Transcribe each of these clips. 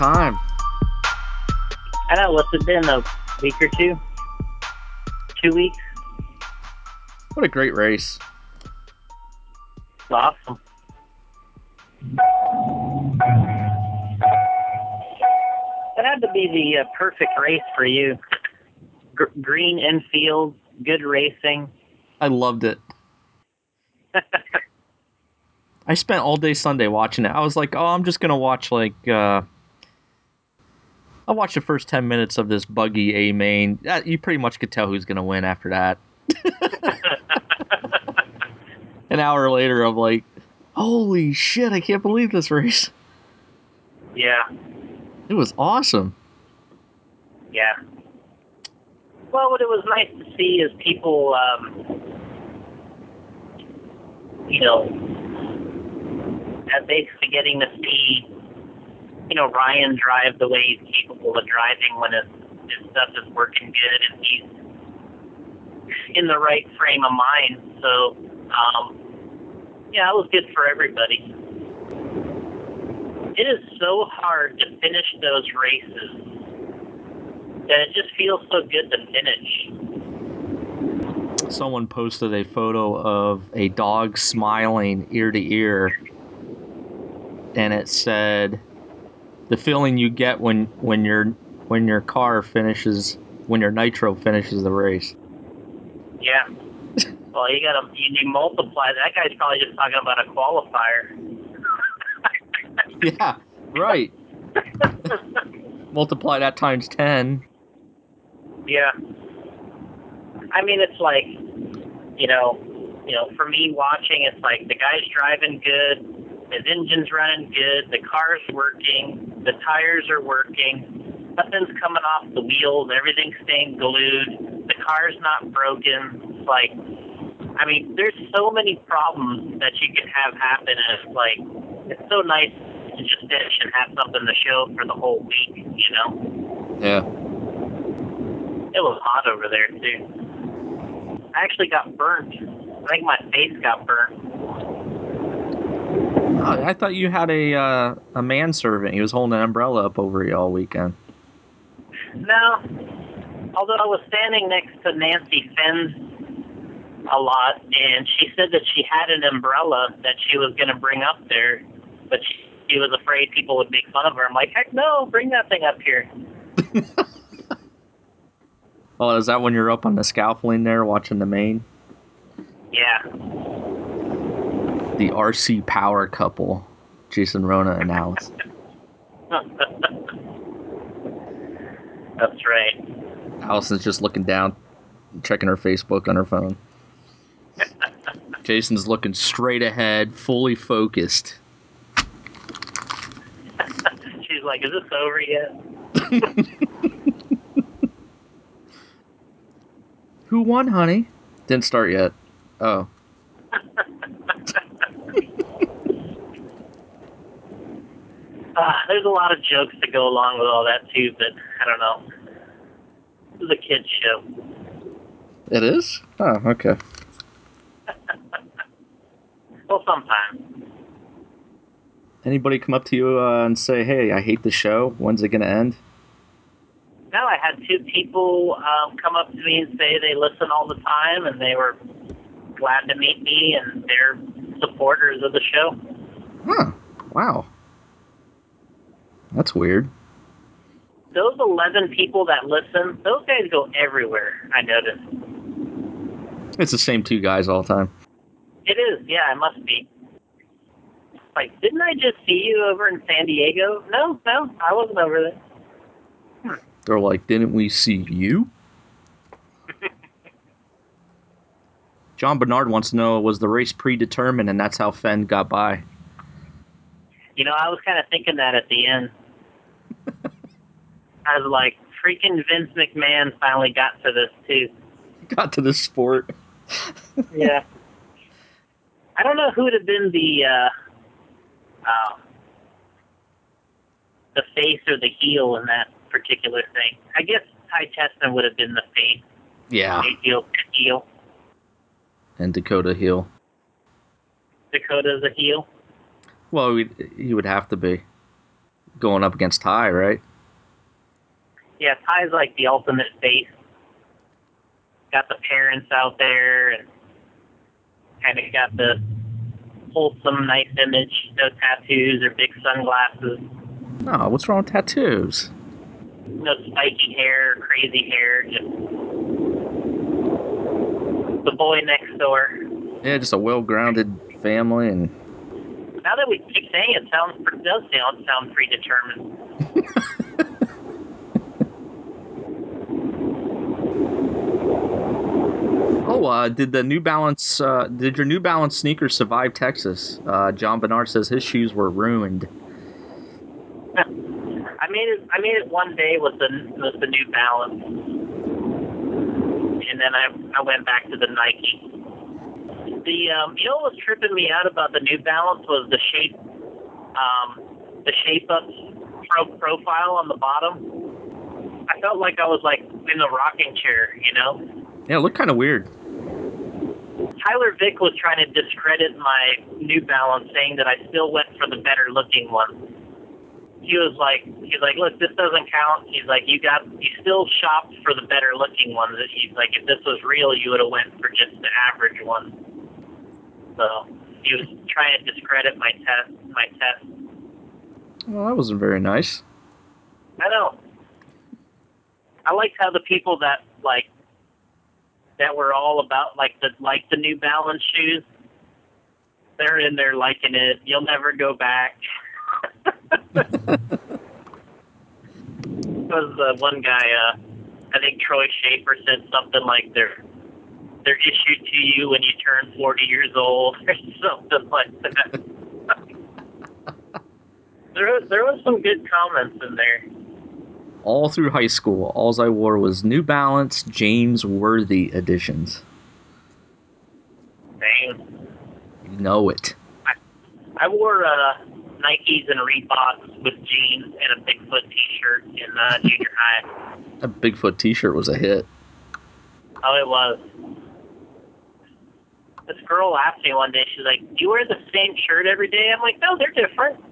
time. I know, what's it been, a week or two? 2 weeks? What a great race. Awesome. That had to be the perfect race for you. Green infield, good racing. I loved it. I spent all day Sunday watching it. I was like, oh, I'm just going to watch, I'll watch the first 10 minutes of this buggy A main. You pretty much could tell who's going to win after that. An hour later, I'm like, holy shit, I can't believe this race. Yeah. It was awesome. Yeah. Well, what it was nice to see is people, basically getting to see, Ryan drive the way he's capable of driving when his stuff is working good and he's in the right frame of mind. So, it was good for everybody. It is so hard to finish those races that it just feels so good to finish. Someone posted a photo of a dog smiling ear to ear, and it said, "The feeling you get when your car finishes, when your nitro finishes the race." Yeah. Well, you multiply. That guy's probably just talking about a qualifier. Yeah, right. Multiply that times 10. Yeah. I mean, it's like, for me watching, it's like the guy's driving good, his engine's running good, the car's working, the tires are working, nothing's coming off the wheels, everything's staying glued, the car's not broken. It's like, I mean, there's so many problems that you can have happen, and it's like, it's so nice to just finish and have something to show for the whole week, Yeah. It was hot over there, too. I actually got burnt. I think my face got burnt. Oh, I thought you had a manservant. He was holding an umbrella up over you all weekend. No. Although I was standing next to Nancy Fenn a lot, and she said that she had an umbrella that she was going to bring up there, but she was afraid people would make fun of her. I'm like, heck no, bring that thing up here. Oh, is that when you're up on the scaffolding there watching the main? Yeah. The RC Power couple, Jason Rona announced. That's right. Allison's just looking down, checking her Facebook on her phone. Jason's looking straight ahead, fully focused. She's like, is this over yet? Who won, honey? Didn't start yet. Oh. There's a lot of jokes to go along with all that, too, but I don't know. This is a kid's show. It is? Oh, okay. Well, sometimes. Anybody come up to you and say, hey, I hate the show? When's it going to end? No, I had 2 people come up to me and say they listen all the time, and they were glad to meet me, and they're supporters of the show. Huh. Wow. That's weird. Those 11 people that listen, those guys go everywhere, I noticed. It's the same 2 guys all the time. It is, yeah, it must be. Like, didn't I just see you over in San Diego? No, I wasn't over there. They're like, didn't we see you? John Bernard wants to know, was the race predetermined and that's how Fenn got by? I was kind of thinking that at the end. I was like, freaking Vince McMahon finally got to this, too. Got to this sport. Yeah. I don't know who would have been the face or the heel in that particular thing. I guess Ty Chestnut would have been the face. Yeah. Heel. And Dakota heel. Dakota's a heel. Well, he would have to be. going up against Ty, right? Yeah, Ty's like the ultimate face. Got the parents out there and kind of got the wholesome, nice image. No tattoos or big sunglasses. Oh, what's wrong with tattoos? No spiky hair, crazy hair. Just the boy next door. Yeah, just a well-grounded family. And now that we keep saying it, does sound predetermined. Oh, did the New Balance? Did your New Balance sneakers survive Texas? John Bernard says his shoes were ruined. I made it one day with the New Balance, and then I went back to the Nike. You know what was tripping me out about the New Balance was the shape up profile on the bottom. I felt like I was like in a rocking chair, you know. Yeah, it looked kind of weird. Tyler Vick was trying to discredit my New Balance, saying that I still went for the better looking one. He's like, look, this doesn't count. He's like, you still shopped for the better looking ones. He's like, if this was real, you would have went for just the average one. So he was trying to discredit my test. Well, that wasn't very nice. I know. I liked how the people that were all about the New Balance shoes, they're in there liking it. You'll never go back. Was one guy, I think Troy Schaefer said something like they're issued to you when you turn 40 years old or something like that. There was some good comments in there. All through high school, all I wore was New Balance James Worthy editions. Dang. You know it. I wore Nikes and Reeboks with jeans and a Bigfoot t-shirt in junior high. That Bigfoot t-shirt was a hit. Oh, it was. This girl asked me one day, she's like, do you wear the same shirt every day? I'm like, no, they're different.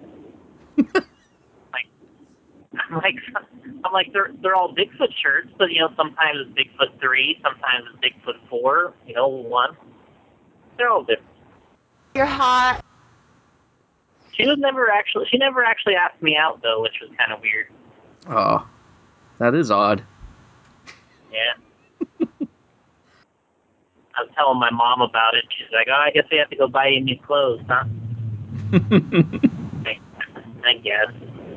I'm like, they're all Bigfoot shirts, but you know, sometimes it's Bigfoot 3, sometimes it's Bigfoot 4, you know, 1. They're all different. You're hot. She never actually asked me out though, which was kind of weird. Oh, that is odd. Yeah. I was telling my mom about it. She's like, oh, I guess we have to go buy you new clothes, huh? I guess.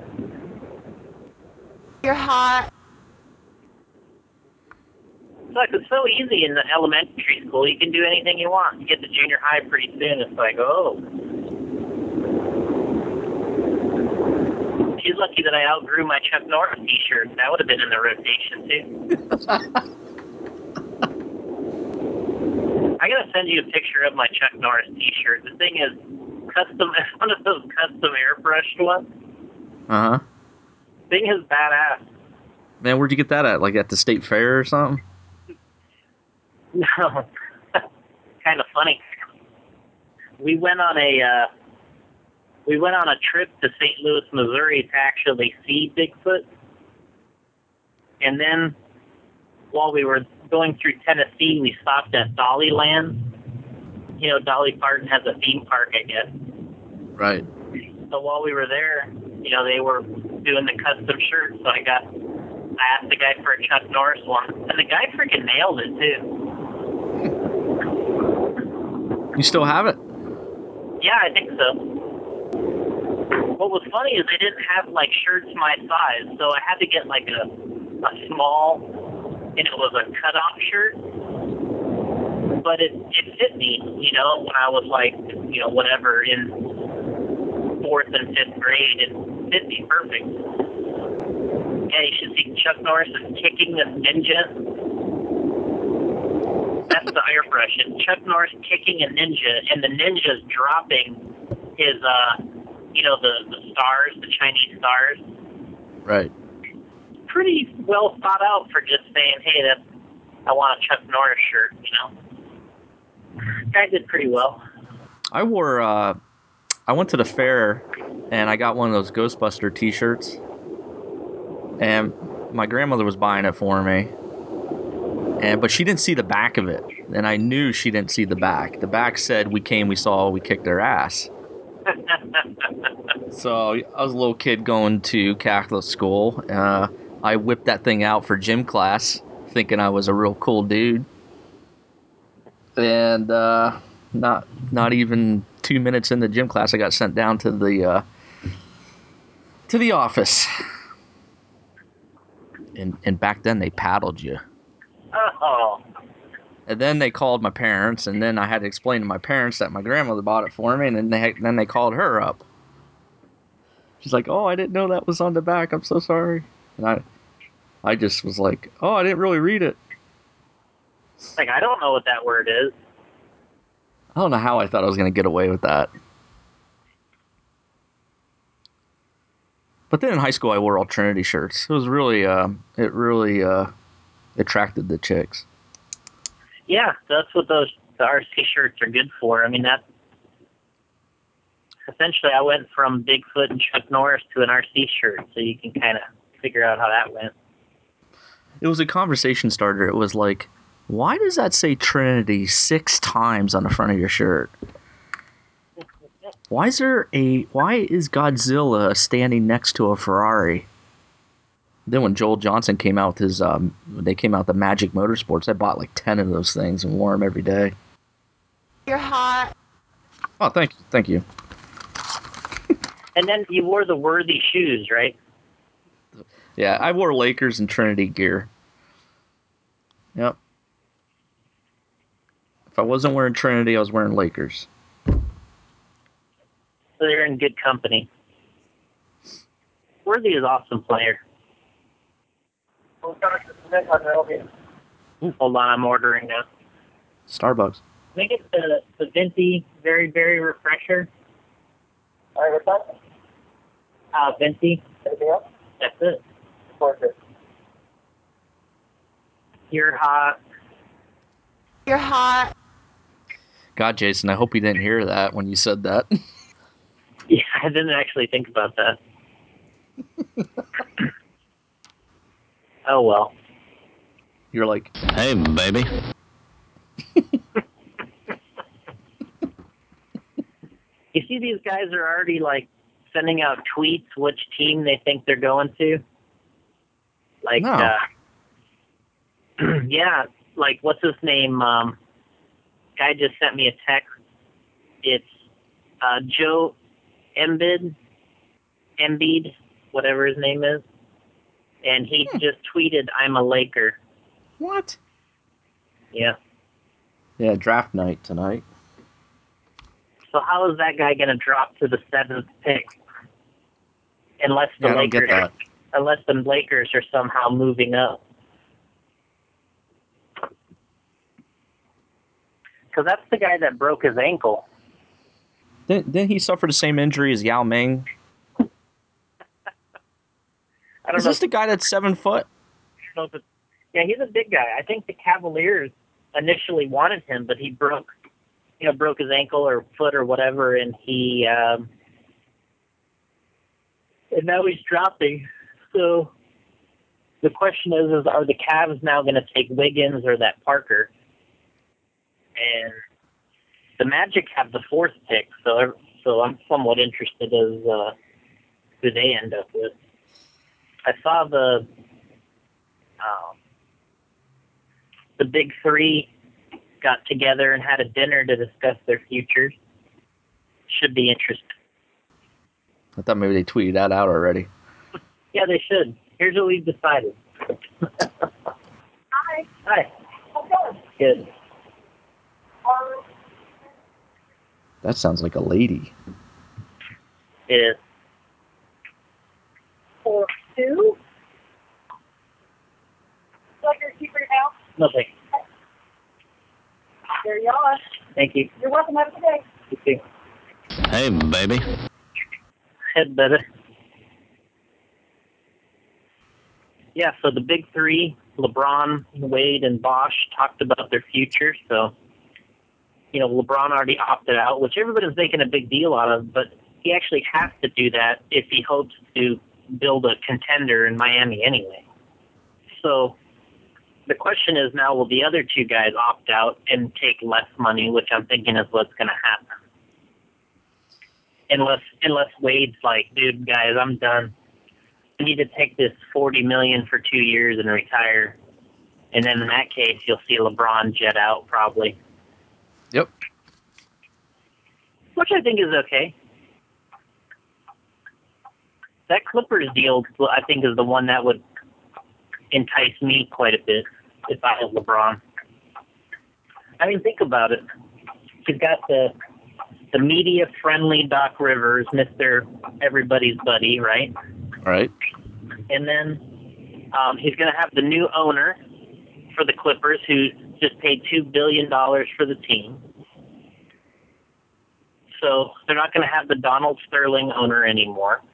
You're hot. Look, it's so easy in the elementary school. You can do anything you want. You get to junior high pretty soon. It's like, oh. She's lucky that I outgrew my Chuck Norris t-shirt. That would have been in the rotation, too. I gotta send you a picture of my Chuck Norris t-shirt. The thing is, custom. It's one of those custom airbrushed ones. Uh-huh. Thing is badass. Man, where'd you get that at? Like at the state fair or something? No. Kind of funny. We went on a trip to St. Louis, Missouri to actually see Bigfoot. And then while we were going through Tennessee, we stopped at Dollyland. You know, Dolly Parton has a theme park, I guess. Right. So while we were there, you know, they were doing the custom shirts. So I asked the guy for a Chuck Norris one. And the guy freaking nailed it, too. You still have it? Yeah, I think so. What was funny is they didn't have, like, shirts my size. So I had to get, like, a small, and it was a cut-off shirt. But it fit me, you know, when I was, like, you know, whatever, in 4th and 5th grade. It fit me perfect. Yeah, you should see Chuck Norris is kicking this ninja. That's the airbrush. It's Chuck Norris kicking a ninja, and the ninja's dropping his, you know, the stars, the Chinese stars. Right. Pretty well thought out for just saying, hey, I want a Chuck Norris shirt, you know. Guy did pretty well. I went to the fair and I got one of those Ghostbuster T-shirts, and my grandmother was buying it for me, but she didn't see the back of it, and I knew she didn't see the back. The back said, "We came, we saw, we kicked their ass." So I was a little kid going to Catholic school. I whipped that thing out for gym class, thinking I was a real cool dude, and not even 2 minutes into gym class, I got sent down to the office. And back then they paddled you. Oh. And then they called my parents, and then I had to explain to my parents that my grandmother bought it for me, and then they called her up. She's like, "Oh, I didn't know that was on the back. I'm so sorry." And I just was like, "Oh, I didn't really read it." Like, I don't know what that word is. I don't know how I thought I was going to get away with that. But then in high school, I wore all Trinity shirts. It was really, it really attracted the chicks. Yeah, that's what the RC shirts are good for. I mean, that essentially I went from Bigfoot and Chuck Norris to an RC shirt, so you can kind of figure out how that went. It was a conversation starter. It was like, why does that say Trinity 6 times on the front of your shirt? Why is Godzilla standing next to a Ferrari? Then when Joel Johnson came out with his, they came out the Magic Motorsports, I bought like 10 of those things and wore them every day. You're hot. Oh, thank you. And then you wore the Worthy shoes, right? Yeah, I wore Lakers and Trinity gear. Yep. If I wasn't wearing Trinity, I was wearing Lakers. So they're in good company. Worthy is an awesome player. Hold on, I'm ordering now. Starbucks. I think it's the Venti Very, Very Refresher. All right, what's that? Venti. Anything else? That's it. Perfect. You're hot. You're hot. God, Jason, I hope you didn't hear that when you said that. Yeah, I didn't actually think about that. Oh, well. You're like, "Hey, baby." You see these guys are already, like, sending out tweets which team they think they're going to? Like, No. yeah, like, what's his name? Guy just sent me a text. It's Joe Embiid, whatever his name is. And he just tweeted, "I'm a Laker." What? Yeah. Yeah, draft night tonight. So how is that guy going to drop to the 7th pick? Unless the Yeah, I don't get Lakers, that. unless the Lakers are somehow moving up. Because that's the guy that broke his ankle. Didn't he suffer the same injury as Yao Ming? I don't Is know. this the guy that's 7 foot? Yeah, he's a big guy. I think the Cavaliers initially wanted him, but he broke his ankle or foot or whatever, and and now he's dropping. So the question is are the Cavs now going to take Wiggins or that Parker? And the Magic have the 4th pick, so I'm somewhat interested as who they end up with. I saw the big three got together and had a dinner to discuss their futures. Should be interesting. I thought maybe they tweeted that out already. Yeah, they should. Here's what we've decided. Hi. Hi. How's it going? Good. That sounds like a lady. It is. 4, 2. Like your keeper now? No thanks. There you are. Thank you. You're welcome. Have a good day. You too. Hey, baby. Head better. Yeah, so the big three, LeBron, Wade, and Bosch, talked about their future. So, LeBron already opted out, which everybody's making a big deal out of. But he actually has to do that if he hopes to build a contender in Miami anyway. So the question is now, will the other two guys opt out and take less money, which I'm thinking is what's going to happen. Unless Wade's like, dude, guys, I'm done. I need to take this $40 million for 2 years and retire. And then in that case, you'll see LeBron jet out probably. Yep. Which I think is okay. That Clippers deal, I think, is the one that would entice me quite a bit if I was LeBron. I mean, think about it. You've got the media-friendly Doc Rivers, Mr. Everybody's Buddy, right? Right. And then he's going to have the new owner for the Clippers who just paid $2 billion for the team. So they're not going to have the Donald Sterling owner anymore.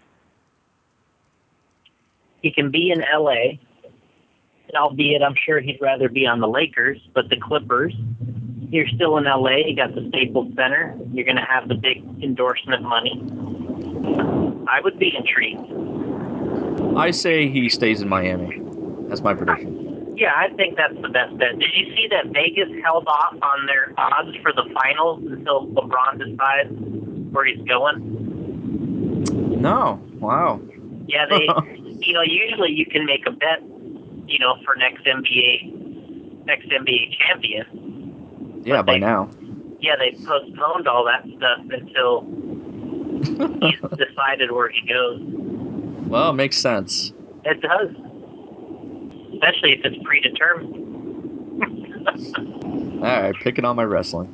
He can be in L.A., albeit I'm sure he'd rather be on the Lakers, but the Clippers, you're still in L.A., you got the Staples Center, you're going to have the big endorsement money. I would be intrigued. I say he stays in Miami. That's my prediction. Yeah, I think that's the best bet. Did you see that Vegas held off on their odds for the finals until LeBron decides where he's going? No. Wow. Yeah, they, usually you can make a bet, for next NBA champion. Yeah, by now. Yeah, they postponed all that stuff until he's decided where he goes. Well, it makes sense. It does. Especially if it's predetermined. All right, picking on my wrestling.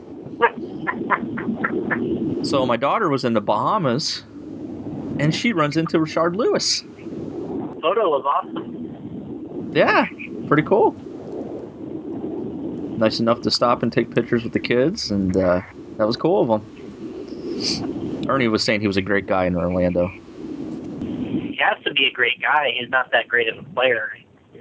So my daughter was in the Bahamas, and she runs into Rashard Lewis. Photo was awesome. Yeah, pretty cool. Nice enough to stop and take pictures with the kids, and that was cool of him. Ernie was saying he was a great guy in Orlando. He has to be a great guy. He's not that great of a player.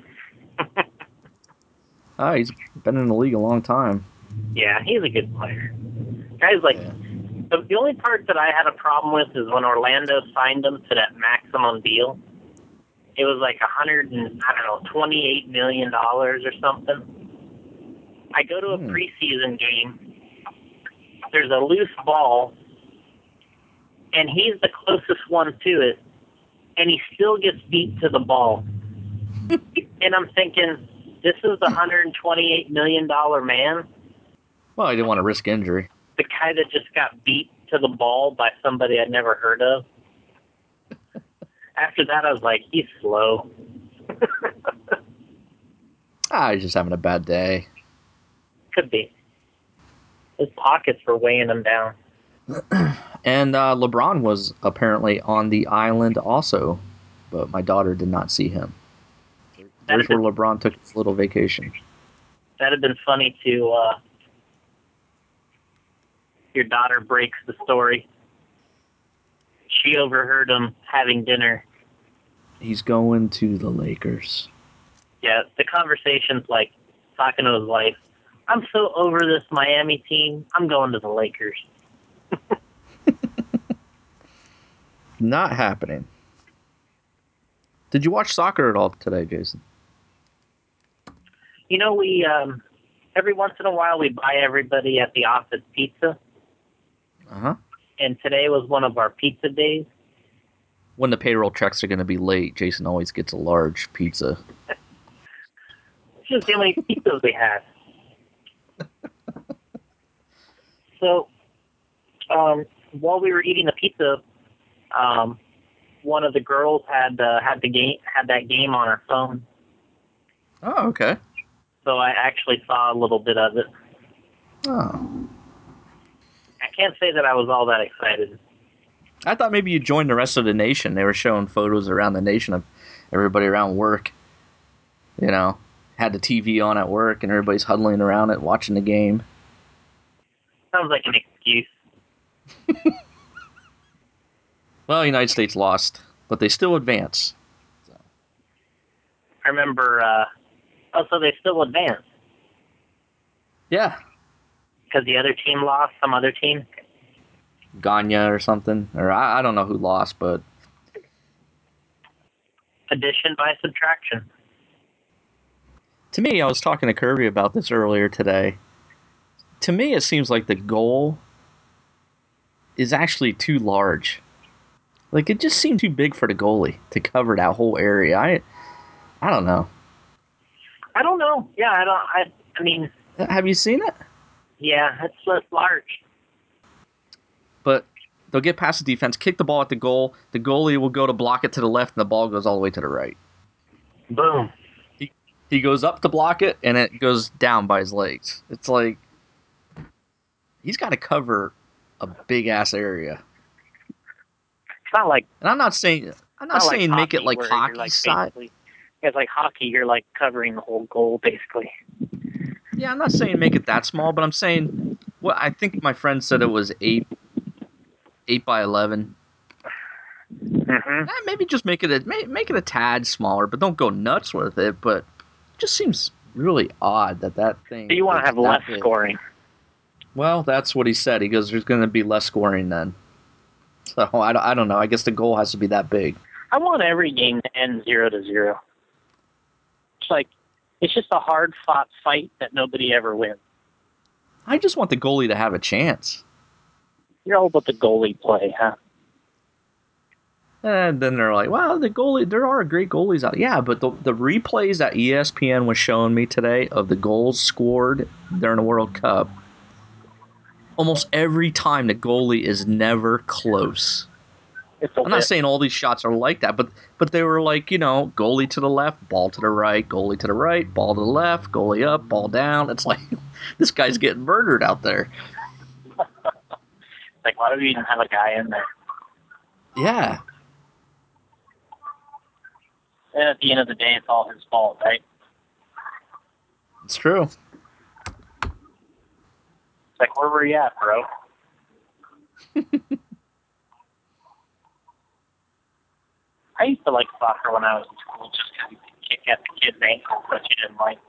He's been in the league a long time. Yeah, he's a good player. Guys like, the only part that I had a problem with is when Orlando signed him to that maximum deal. It was like $28 million or something. I go to a preseason game. There's a loose ball, and he's the closest one to it, and he still gets beat to the ball. And I'm thinking, this is the $128 million man? Well, I didn't want to risk injury. The guy that just got beat to the ball by somebody I'd never heard of? After that, I was like, he's slow. He's just having a bad day. Could be. His pockets were weighing him down. And LeBron was apparently on the island also, but my daughter did not see him. There's where LeBron took his little vacation. That'd have been funny to your daughter breaks the story. She overheard him having dinner. He's going to the Lakers. Yeah, the conversation's like talking to his wife. I'm so over this Miami team. I'm going to the Lakers. Not happening. Did you watch soccer at all today, Jason? We every once in a while we buy everybody at the office pizza. Uh-huh. And today was one of our pizza days. When the payroll checks are going to be late, Jason always gets a large pizza. It's just the only pizzas we had. So, while we were eating the pizza, one of the girls had that game on her phone. Oh, okay. So I actually saw a little bit of it. Oh. I can't say that I was all that excited. I thought maybe you joined the rest of the nation. They were showing photos around the nation of everybody around work. Had the TV on at work, and everybody's huddling around it, watching the game. Sounds like an excuse. Well, United States lost, but they still advance. So. I remember, so they still advance. Yeah. Because the other team lost, some other team? Gagne or something, or I don't know who lost, but Addition by subtraction. to me, I was talking to Kirby about this earlier today. To me, it seems like the goal is actually too large. Like, it just seemed too big for the goalie to cover that whole area. I don't know. I don't know. Yeah, I mean, Have you seen it? yeah, it's large. But they'll get past the defense, kick the ball at the goal. The goalie will go to block it to the left, and the ball goes all the way to the right. Boom. He goes up to block it, and it goes down by his legs. It's like he's got to cover a big ass area. It's not like And I'm not saying make it like where hockey you're like style. basically. It's like hockey. You're like covering the whole goal basically. Yeah, I'm not saying make it that small, but I'm saying I think my friend said it was 8 by 11. Mm-hmm. Maybe just make it a tad smaller, but don't go nuts with it. But it just seems really odd that thing. So you want to is have that less big. scoring. Well, that's what he said. He goes, "There's going to be less scoring then." So I don't know. I guess the goal has to be that big. I want every game to end 0-0. It's like it's just a hard fought fight that nobody ever wins. I just want the goalie to have a chance. You're all about the goalie play, huh? And then they're like, "Well, the goalie. There are great goalies out." Yeah, but the replays that ESPN was showing me today of the goals scored during the World Cup, almost every time the goalie is never close. I'm not saying all these shots are like that, but they were like, goalie to the left, ball to the right, goalie to the right, ball to the left, goalie up, ball down. It's like this guy's getting murdered out there. Like, why do we even have a guy in there? Yeah. And at the end of the day, it's all his fault, right? It's true. It's like, where were you at, bro? I used to like soccer when I was in school just because you could kick at the kid's ankles that you didn't like.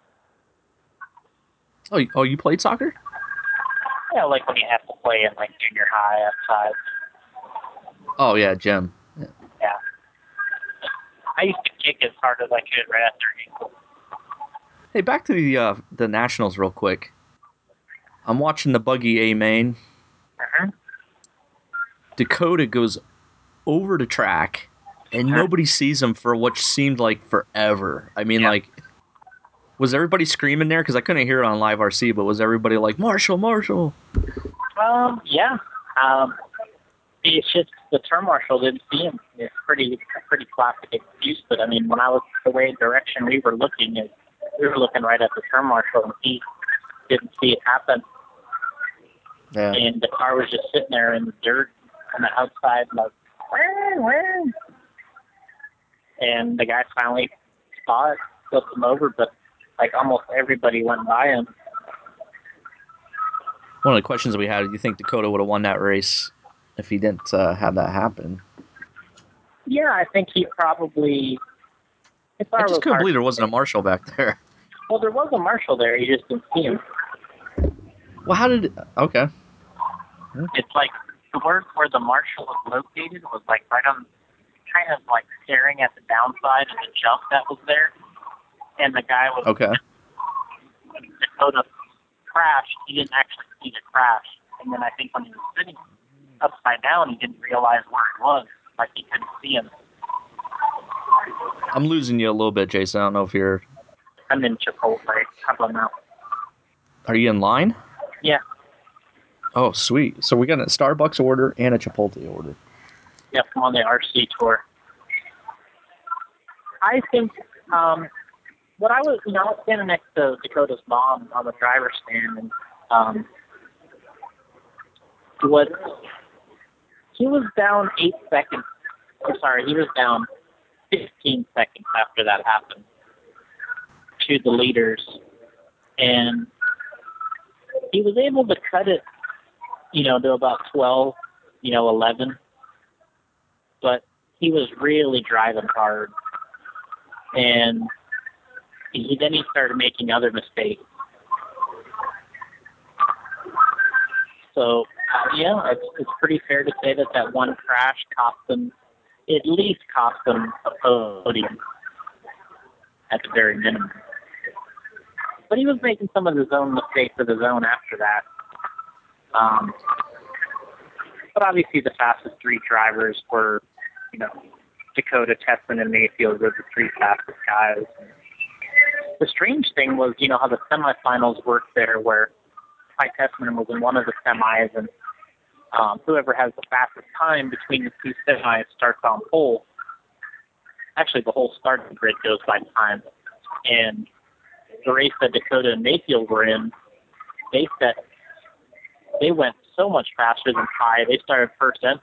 Oh, you played soccer? Yeah, like when you have to play in like junior high outside. Oh yeah, Jim. Yeah. I used to kick as hard as I could right at their ankle. Hey, back to the Nationals real quick. I'm watching the Buggy A main. Mm-hmm. Dakota goes over the track, and nobody sees him for what seemed like forever. I mean, like, was everybody screaming there? Because I couldn't hear it on Live RC, but was everybody like, Marshall, Marshall? Yeah. It's just the term marshal didn't see him. It's a pretty classic excuse. But I mean, when I was the direction we were looking, we were looking right at the term marshal, and he didn't see it happen. Yeah. And the car was just sitting there in the dirt on the outside, like, wah. And the guy finally saw it, flipped him over, but like almost everybody went by him. One of the questions we had: do you think Dakota would have won that race if he didn't have that happen? Yeah, I think he probably. I just couldn't believe there wasn't a marshal back there. Well, there was a marshal there. You just didn't see him. Well, how did? Okay. It's like where the marshal was located was like right on, kind of like staring at the downside of the jump that was there, and the guy was Okay. Dakota crashed. He didn't actually see the crash, and then I think when he was sitting upside down, he didn't realize where he was. Like he couldn't see him. I'm losing you a little bit, Jason. I don't know if you're. I'm in Chipotle. How about now? Are you in line? Yeah. Oh, sweet. So we got a Starbucks order and a Chipotle order. Yep, I'm on the RC tour. I think what I was standing next to Dakota's mom on the driver's stand, and he was down 8 seconds. I'm sorry, he was down 15 seconds after that happened to the leaders, and he was able to cut it, to about 12, 11. But he was really driving hard, and then he started making other mistakes. So Yeah, it's pretty fair to say that that one crash at least cost them a podium at the very minimum. But he was making some of his own mistakes of his own after that. But obviously the fastest three drivers were, Dakota, Tessman, and Mayfield were the three fastest guys. The strange thing was, how the semifinals worked there, where Ty Tessman was in one of the semis, and whoever has the fastest time between the two semis starts on pole. Actually, the whole starting grid goes by time. And the race that Dakota and Mayfield were in, they said they went so much faster than Ty. They started first and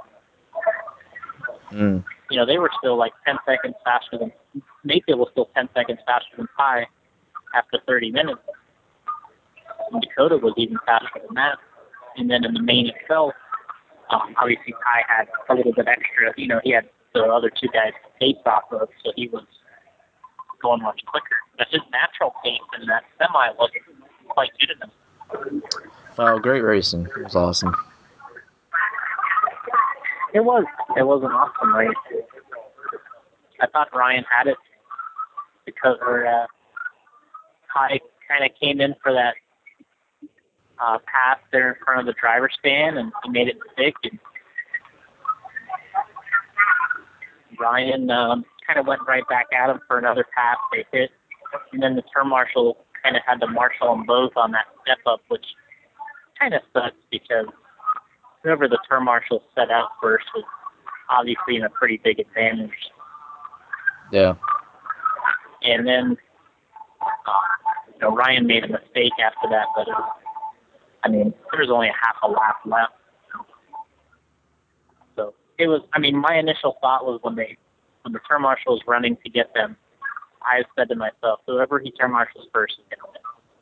second. They were still like 10 seconds faster than Mayfield was still 10 seconds faster than Ty after 30 minutes. And Dakota was even faster than that. And then in the main itself, obviously Ty had a little bit extra. He had the other two guys to pace off of, so he was going much quicker. But his natural pace in that semi wasn't quite good enough. Oh, great racing. It was awesome. It was an awesome race. I thought Ryan had it because Ty kind of came in for that pass there in front of the driver's stand, and he made it stick. And Ryan kind of went right back at him for another pass. They hit, and then the turn marshal kind of had to marshal them both on that step up, which kind of sucks because whoever the turn marshal set out first was obviously in a pretty big advantage. Yeah. And then Ryan made a mistake after that, but there was only a half a lap left. So it was, my initial thought was when the turn marshal was running to get them, I said to myself, whoever he turn marshals first is going to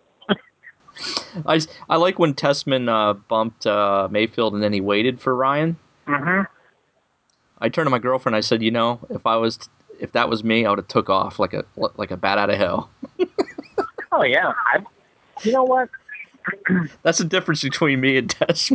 win. I like when Tessman bumped Mayfield and then he waited for Ryan. Mm-hmm. I turned to my girlfriend. I said, if that was me, I would have took off like a bat out of hell. Oh yeah, you know what? That's the difference between me and Tessman.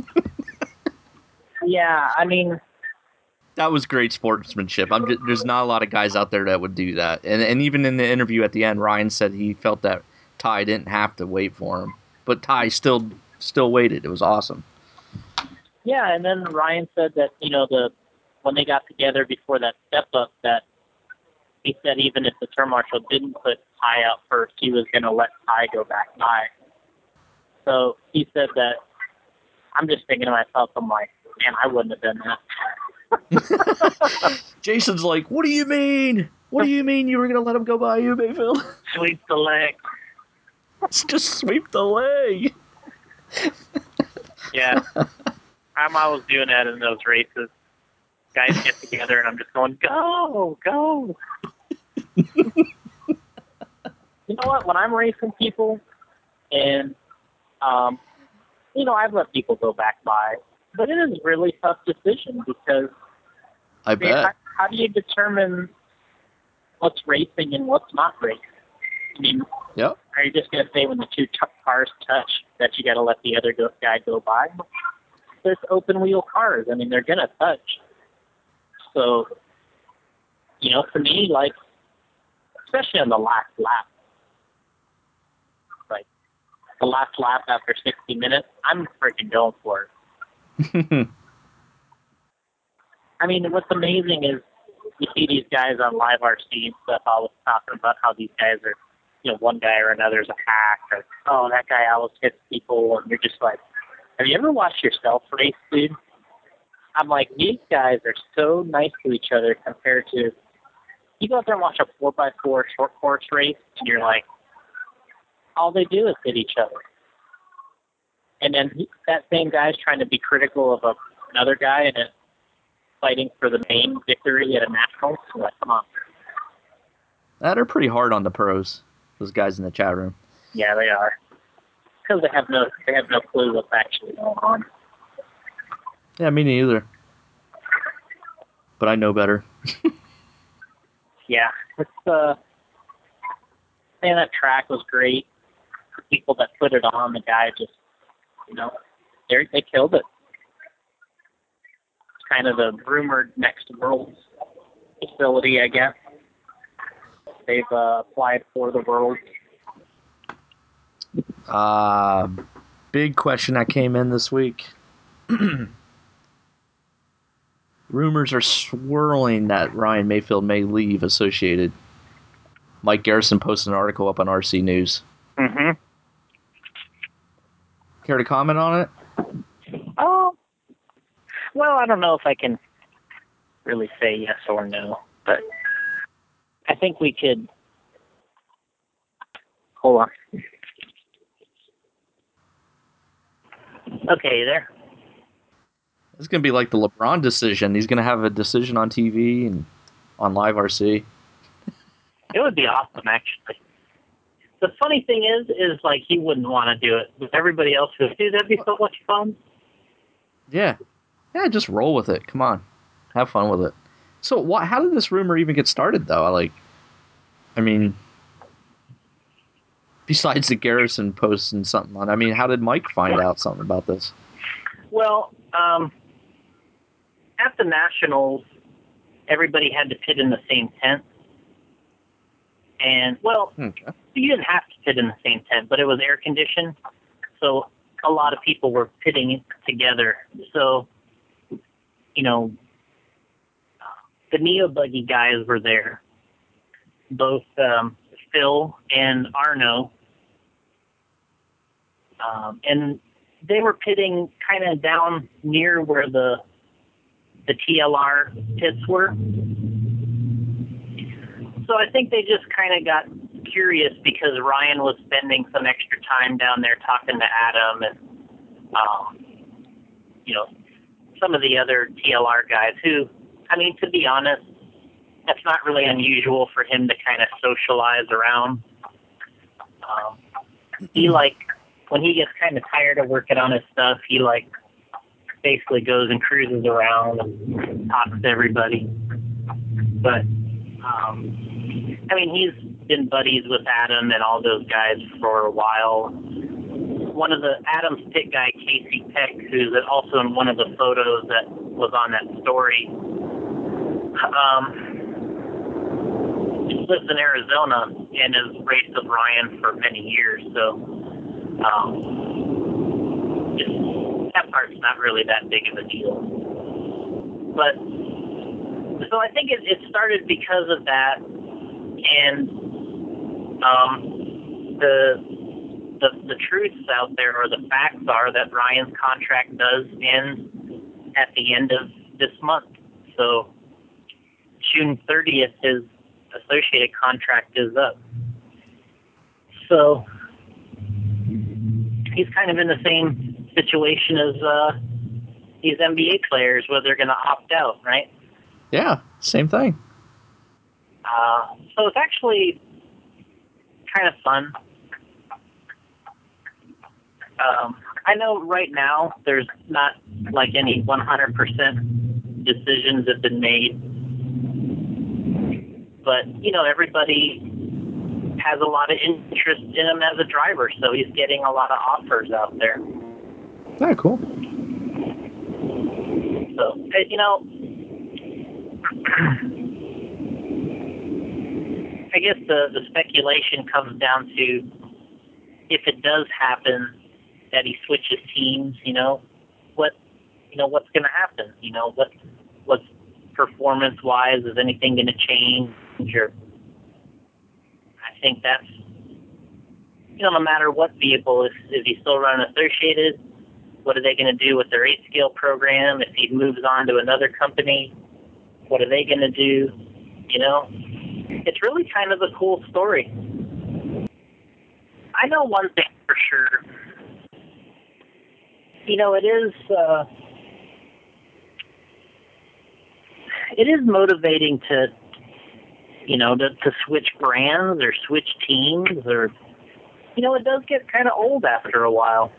Yeah, that was great sportsmanship. There's not a lot of guys out there that would do that. And even in the interview at the end, Ryan said he felt that Ty didn't have to wait for him, but Ty still waited. It was awesome. Yeah, and then Ryan said that when they got together before that step up, that he said even if the turn marshal didn't put Ty out first, he was going to let Ty go back by. So he said that. I'm just thinking to myself, I'm like, man, I wouldn't have done that. Jason's like, what do you mean? What do you mean you were going to let him go by you, Mayfield? Sweep the leg. Just sweep the leg. Yeah. I'm always doing that in those races. Guys get together and I'm just going, go, go. You know what? When I'm racing people and, I've let people go back by, but it is a really tough decision because I bet. How do you determine what's racing and what's not racing? Yep. Are you just going to say when the two cars touch that you got to let the other guy go by? There's open wheel cars. They're going to touch. So, for me, like, especially on the last lap, like the last lap after 60 minutes, I'm freaking going for it. What's amazing is you see these guys on live RC and stuff always talking about how these guys are, one guy or another's a hack, or, oh, that guy always hits people, and you're just like, have you ever watched yourself race, dude? I'm like, these guys are so nice to each other compared to, you go out there and watch a 4x4 short course race, and you're like, all they do is hit each other. And then that same guy's trying to be critical of another guy and it's fighting for the main victory at a national. So like, come on. They're pretty hard on the pros, those guys in the chat room. Yeah, they are. Because they have no clue what's actually going on. Yeah, me neither. But I know better. Yeah, it's man, that track was great. The people that put it on, the guy just, they killed it. kind of the rumored next Worlds facility, I guess. They've applied for the Worlds. Big question that came in this week. Rumors are swirling that Ryan Mayfield may leave Associated. Mike Garrison posted an article up on RC News. Mm-hmm. Care to comment on it? Oh, well, I don't know if I can really say yes or no, but I think we could. Hold on. Okay, you there? It's going to be like the LeBron decision. He's going to have a decision on TV and on Live RC. It would be awesome, actually. The funny thing is like he wouldn't want to do it, but everybody else would. Dude, that'd be so much fun. Yeah, just roll with it. Come on, have fun with it. So, how did this rumor even get started, though? I mean, besides the Garrison posting something on, how did Mike find out something about this? Well, at the Nationals, everybody had to pit in the same tent. And, well, Okay. You didn't have to pit in the same tent, but it was air conditioned. So a lot of people were pitting together. So, the Neo Buggy guys were there. Both Phil and Arno. And they were pitting kind of down near where the TLR pits were. So I think they just kind of got curious because Ryan was spending some extra time down there talking to Adam and, some of the other TLR guys who, to be honest, that's not really unusual for him to kind of socialize around. When he gets kind of tired of working on his stuff, he basically goes and cruises around and talks to everybody. But, he's been buddies with Adam and all those guys for a while. One of the Adam's pit guy, Casey Peck, who's also in one of the photos that was on that story, lives in Arizona and has raced with Ryan for many years. So that part's not really that big of a deal. But so I think it started because of that, and the truths out there, or the facts are that Ryan's contract does end at the end of this month. So June 30th, his Associated contract is up. So he's kind of in the same situation as these NBA players, where they're going to opt out, right? Yeah, same thing. So it's actually kind of fun. I know right now there's not any 100% decisions have been made, but everybody has a lot of interest in him as a driver, so he's getting a lot of offers out there. Oh, cool. So I guess the speculation comes down to, if it does happen that he switches teams, what's going to happen? What's performance-wise, is anything going to change? Or I think that's, no matter what vehicle, if he's still running Associated, what are they going to do with their 8-scale program? If he moves on to another company, what are they going to do? It's really kind of a cool story. I know one thing for sure. It is motivating to switch brands or switch teams, or, it does get kind of old after a while.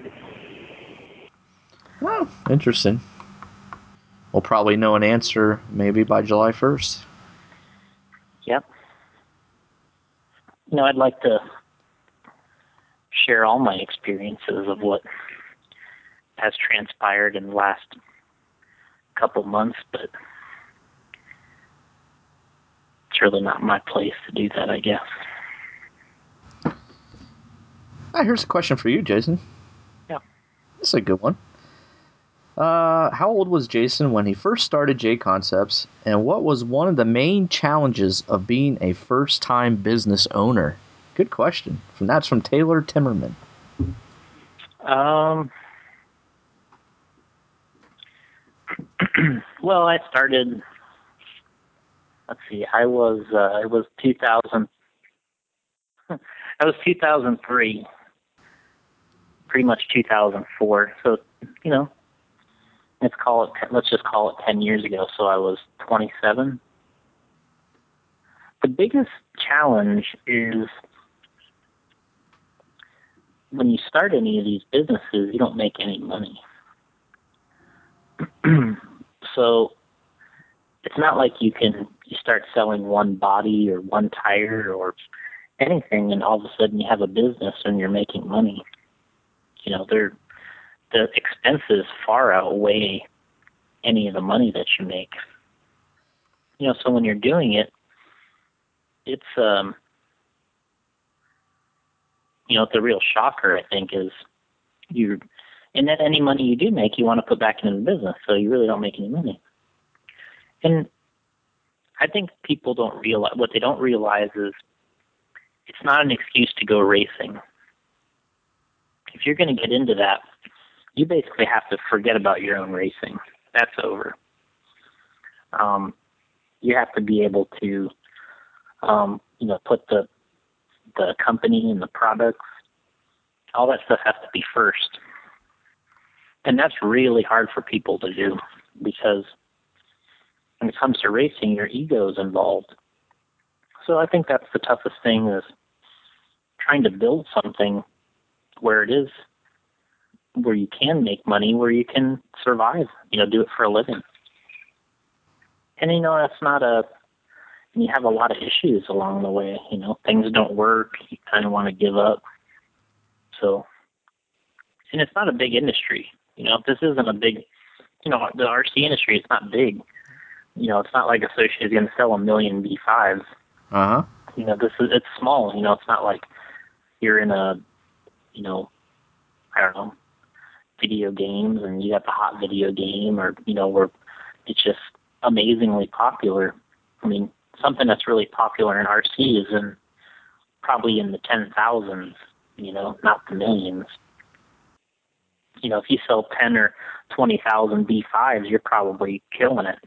Well, interesting. We'll probably know an answer maybe by July 1st. Yep. I'd like to share all my experiences of what has transpired in the last couple months, but it's really not my place to do that, I guess. Here's a question for you, Jason. Yeah. This is a good one. How old was Jason when he first started J Concepts, and what was one of the main challenges of being a first-time business owner? Good question. That's from Taylor Timmerman. Well, I started. Let's see. It was 2000. I was 2003. Pretty much 2004. So, let's just call it 10 years ago. So I was 27. The biggest challenge is when you start any of these businesses, you don't make any money. So it's not like you start selling one body or one tire or anything, and all of a sudden you have a business and you're making money. The expenses far outweigh any of the money that you make. So when you're doing it, it's it's a real shocker, I think, is and then any money you do make, you want to put back into the business, so you really don't make any money. And I think people what they don't realize is it's not an excuse to go racing. If you're going to get into that, you basically have to forget about your own racing. That's over. You have to be able to, put the company and the products, all that stuff has to be first. And that's really hard for people to do because when it comes to racing, your ego is involved. So I think that's the toughest thing, is trying to build something where you can make money, where you can survive, do it for a living. And, that's not and you have a lot of issues along the way, things don't work, you kind of want to give up. So, and it's not a big industry, this isn't a big, the RC industry is not big. It's not like Associated is going to sell 1 million B5s. Uh-huh. It's small, it's not like you're in a, I don't know, video games and you have a hot video game, or, where it's just amazingly popular. I mean, something that's really popular in RC is probably in the 10,000s, not the millions. If you sell 10 or 20,000 B5s, you're probably killing it.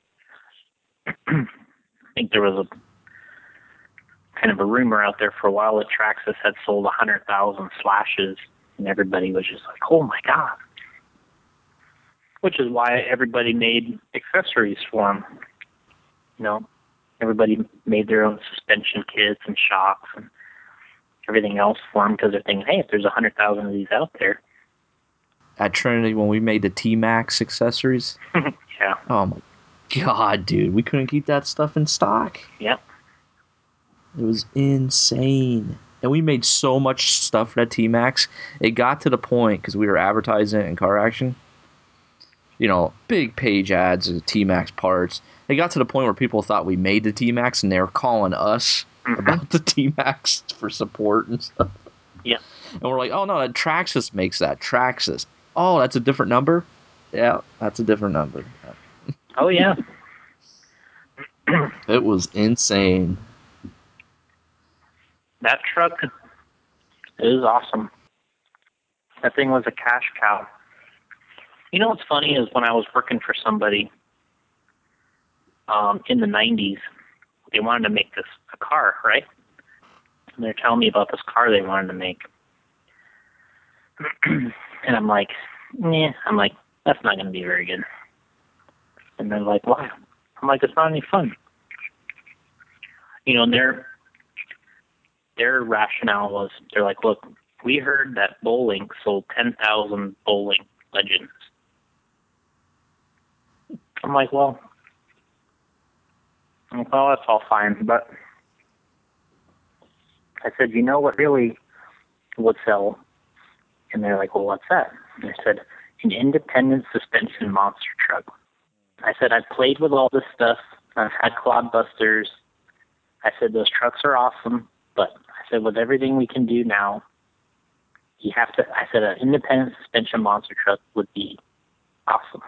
I think there was a kind of a rumor out there for a while that Traxxas had sold 100,000 Slashes, and everybody was just like, oh my God. Which is why everybody made accessories for them. Everybody made their own suspension kits and shocks and everything else for them, because they're thinking, hey, if there's 100,000 of these out there. At Trinity, when we made the T-Max accessories. Yeah. Oh my God, dude. We couldn't keep that stuff in stock. Yep. It was insane. And we made so much stuff for that T-Max. It got to the point, because we were advertising it in Car Action, big page ads of T-Max parts. It got to the point where people thought we made the T-Max, and they were calling us about the T-Max for support and stuff. Yeah. And we're like, oh no, that Traxxas makes that. Traxxas. Oh, that's a different number? Yeah, that's a different number. Oh, yeah. It was insane. That truck is awesome. That thing was a cash cow. What's funny is when I was working for somebody in the 90s, they wanted to make a car, right? And they're telling me about this car they wanted to make. And I'm like, that's not going to be very good. And they're like, why? I'm like, it's not any fun. And their rationale was, they're like, look, we heard that Bowling sold 10,000 Bowling Legends. I'm like, well, that's all fine, but I said, what really would sell? And they're like, well, what's that? And I said, an independent suspension monster truck. I said, I've played with all this stuff. I've had clodbusters. I said, those trucks are awesome, but I said, with everything we can do now, you have to, I said, an independent suspension monster truck would be awesome.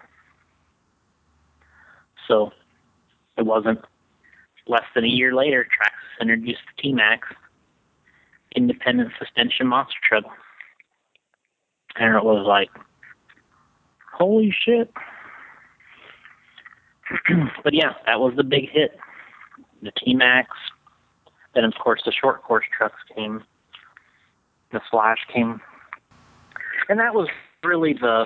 So it wasn't less than a year later, Traxxas introduced the T-Max independent suspension monster truck. And it was like, holy shit. But yeah, that was the big hit. The T-Max. Then, of course, the short course trucks came. The Slash came. And that was really the,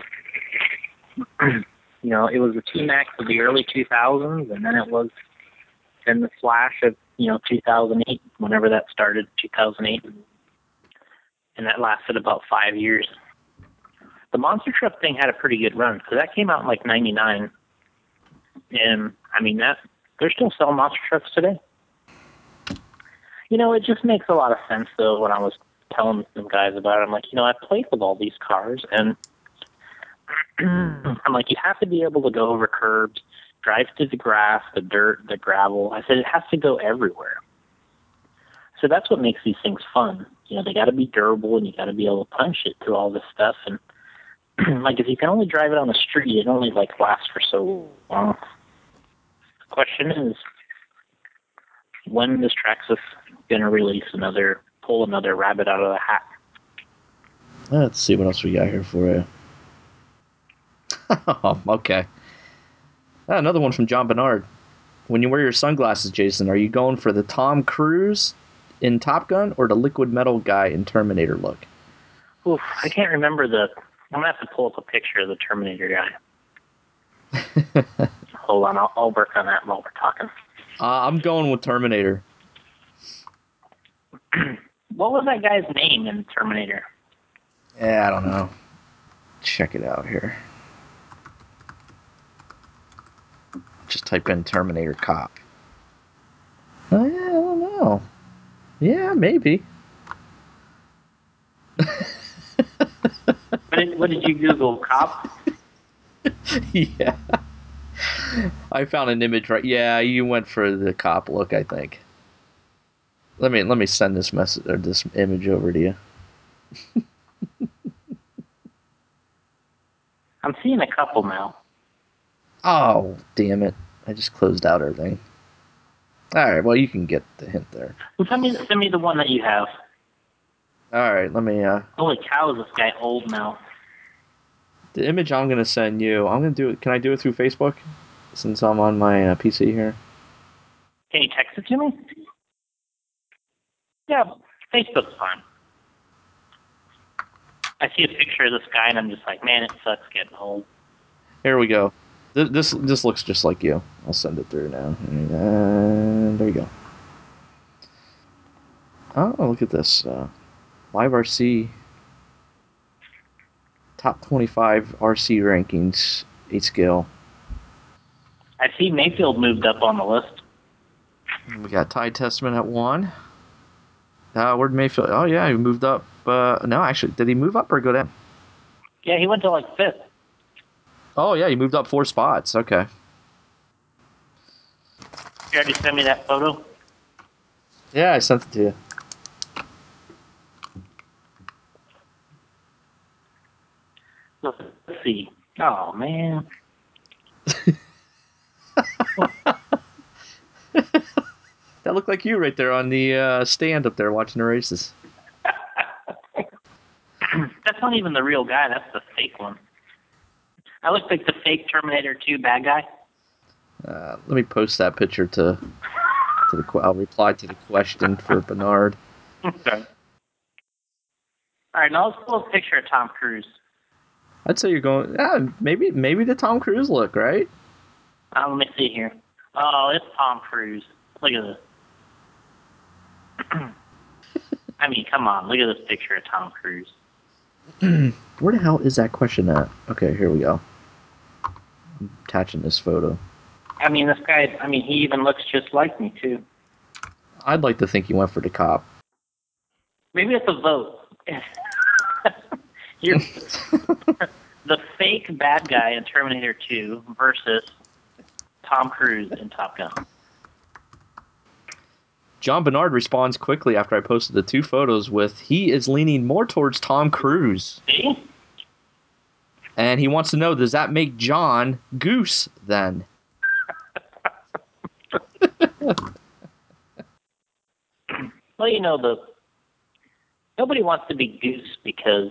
you know, it was the T-Max of the early 2000s, and then it was then the Slash of, 2008, whenever that started, 2008. And that lasted about 5 years. The monster truck thing had a pretty good run, because that came out in like 99. And, I mean, they're still selling monster trucks today. It just makes a lot of sense, though, when I was telling some guys about it. I'm like, I played with all these cars, and I'm like, you have to be able to go over curbs, drive through the grass, the dirt, the gravel. I said, it has to go everywhere. So that's what makes these things fun. They got to be durable, and you got to be able to punch it through all this stuff. And like, if you can only drive it on the street, it only lasts for so long. The question is, when is Traxxas going to pull another rabbit out of the hat? Let's see what else we got here for you. Oh, okay. Another one from John Bernard. When you wear your sunglasses, Jason, are you going for the Tom Cruise in Top Gun or the liquid metal guy in Terminator look? Oof, I can't remember I'm going to have to pull up a picture of the Terminator guy. Hold on, I'll work on that while we're talking. I'm going with Terminator. What was that guy's name in Terminator? Yeah, I don't know. Check it out here. Just type in Terminator cop. Oh, yeah, I don't know. Yeah, maybe. What did you Google? Cop? Yeah. I found an image right. Yeah, you went for the cop look, I think. Let me send this message or this image over to you. I'm seeing a couple now. Oh, damn it. I just closed out everything. Alright, well, you can get the hint there. Well, send me the one that you have. Alright, let me... Holy cow, is this guy old now. The image I'm going to send you, I'm going to do it... Can I do it through Facebook? Since I'm on my PC here. Can you text it to me? Yeah, Facebook's fine. I see a picture of this guy, and I'm just like, man, it sucks getting old. Here we go. This looks just like you. I'll send it through now. And there you go. Oh, look at this. Live RC. Top 25 RC rankings. 8 scale. I see Mayfield moved up on the list. We got Ty Testament at 1. Where'd Mayfield... Oh, yeah, he moved up. No, actually, did he move up or go down? Yeah, he went to like 5th. Oh, yeah, he moved up 4 spots. Okay. You already sent me that photo? Yeah, I sent it to you. Let's see. Oh, man. That looked like you right there on the stand up there watching the races. That's not even the real guy. That's the fake one. I look like the fake Terminator 2 bad guy. Let me post that picture to the... I'll reply to the question for Bernard. Okay. All right, now let's pull a picture of Tom Cruise. I'd say you're going... Yeah, maybe the Tom Cruise look, right? Let me see here. Oh, it's Tom Cruise. Look at this. I mean, come on. Look at this picture of Tom Cruise. Where the hell is that question at? Okay, here we go. I'm attaching this photo. I mean, this guy, he even looks just like me, too. I'd like to think he went for the cop. Maybe it's a vote. You're the fake bad guy in Terminator 2 versus Tom Cruise in Top Gun. John Bernard responds quickly after I posted the 2 photos with, he is leaning more towards Tom Cruise. See? And he wants to know, does that make John Goose then? Well, nobody wants to be Goose because,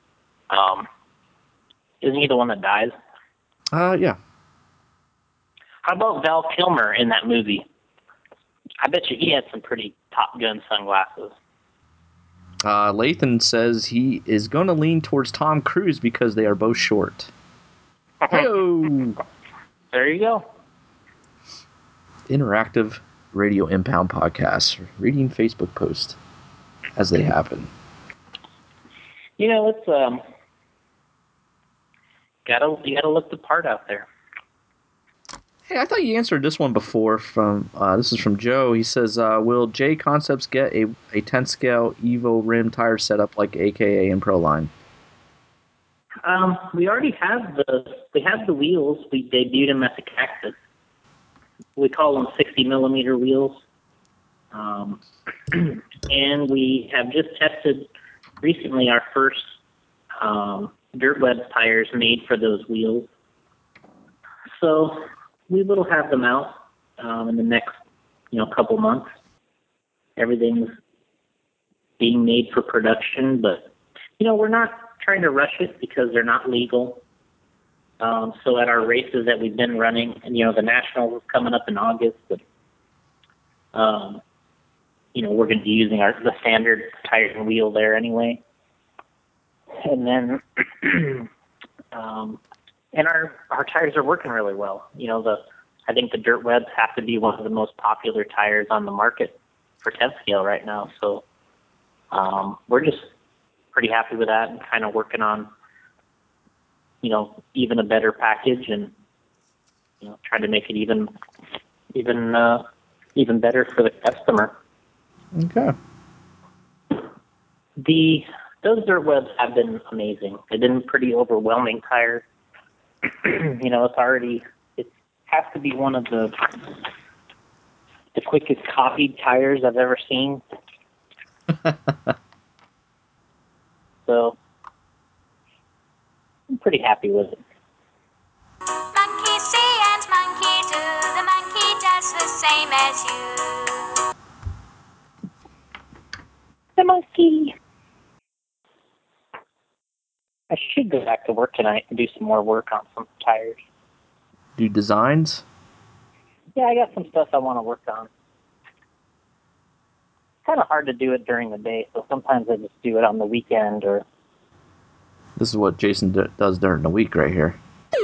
isn't he the one that dies? Yeah. How about Val Kilmer in that movie? I bet you he had some pretty Top Gun sunglasses. Lathan says he is going to lean towards Tom Cruise because they are both short. Hey-o! There you go. Interactive Radio Impound podcast, reading Facebook posts as they happen. It's you gotta look the part out there. Hey, I thought you answered this one before. This is from Joe. He says, will J Concepts get a 10 scale Evo rim tire setup like AKA and Proline? We already have the wheels. We debuted them at the Cactus. We call them 60 millimeter wheels. And we have just tested recently our first dirt web tires made for those wheels. So we will have them out in the next couple months. Everything's being made for production, but we're not trying to rush it because they're not legal. So at our races that we've been running, and the Nationals is coming up in August, but we're going to be using the standard tire and wheel there anyway. And then and our tires are working really well. I think the dirt webs have to be one of the most popular tires on the market for 10 scale right now. So we're just pretty happy with that and kind of working on even a better package and trying to make it even better for the customer. Okay. Those dirt webs have been amazing. They've been pretty overwhelming tires. It has to be one of the quickest copied tires I've ever seen. So I'm pretty happy with it. Monkey see and monkey do, the monkey does the same as you. The monkey. I should go back to work tonight and do some more work on some tires. Do designs? Yeah, I got some stuff I want to work on. It's kind of hard to do it during the day, so sometimes I just do it on the weekend or... This is what Jason does during the week right here.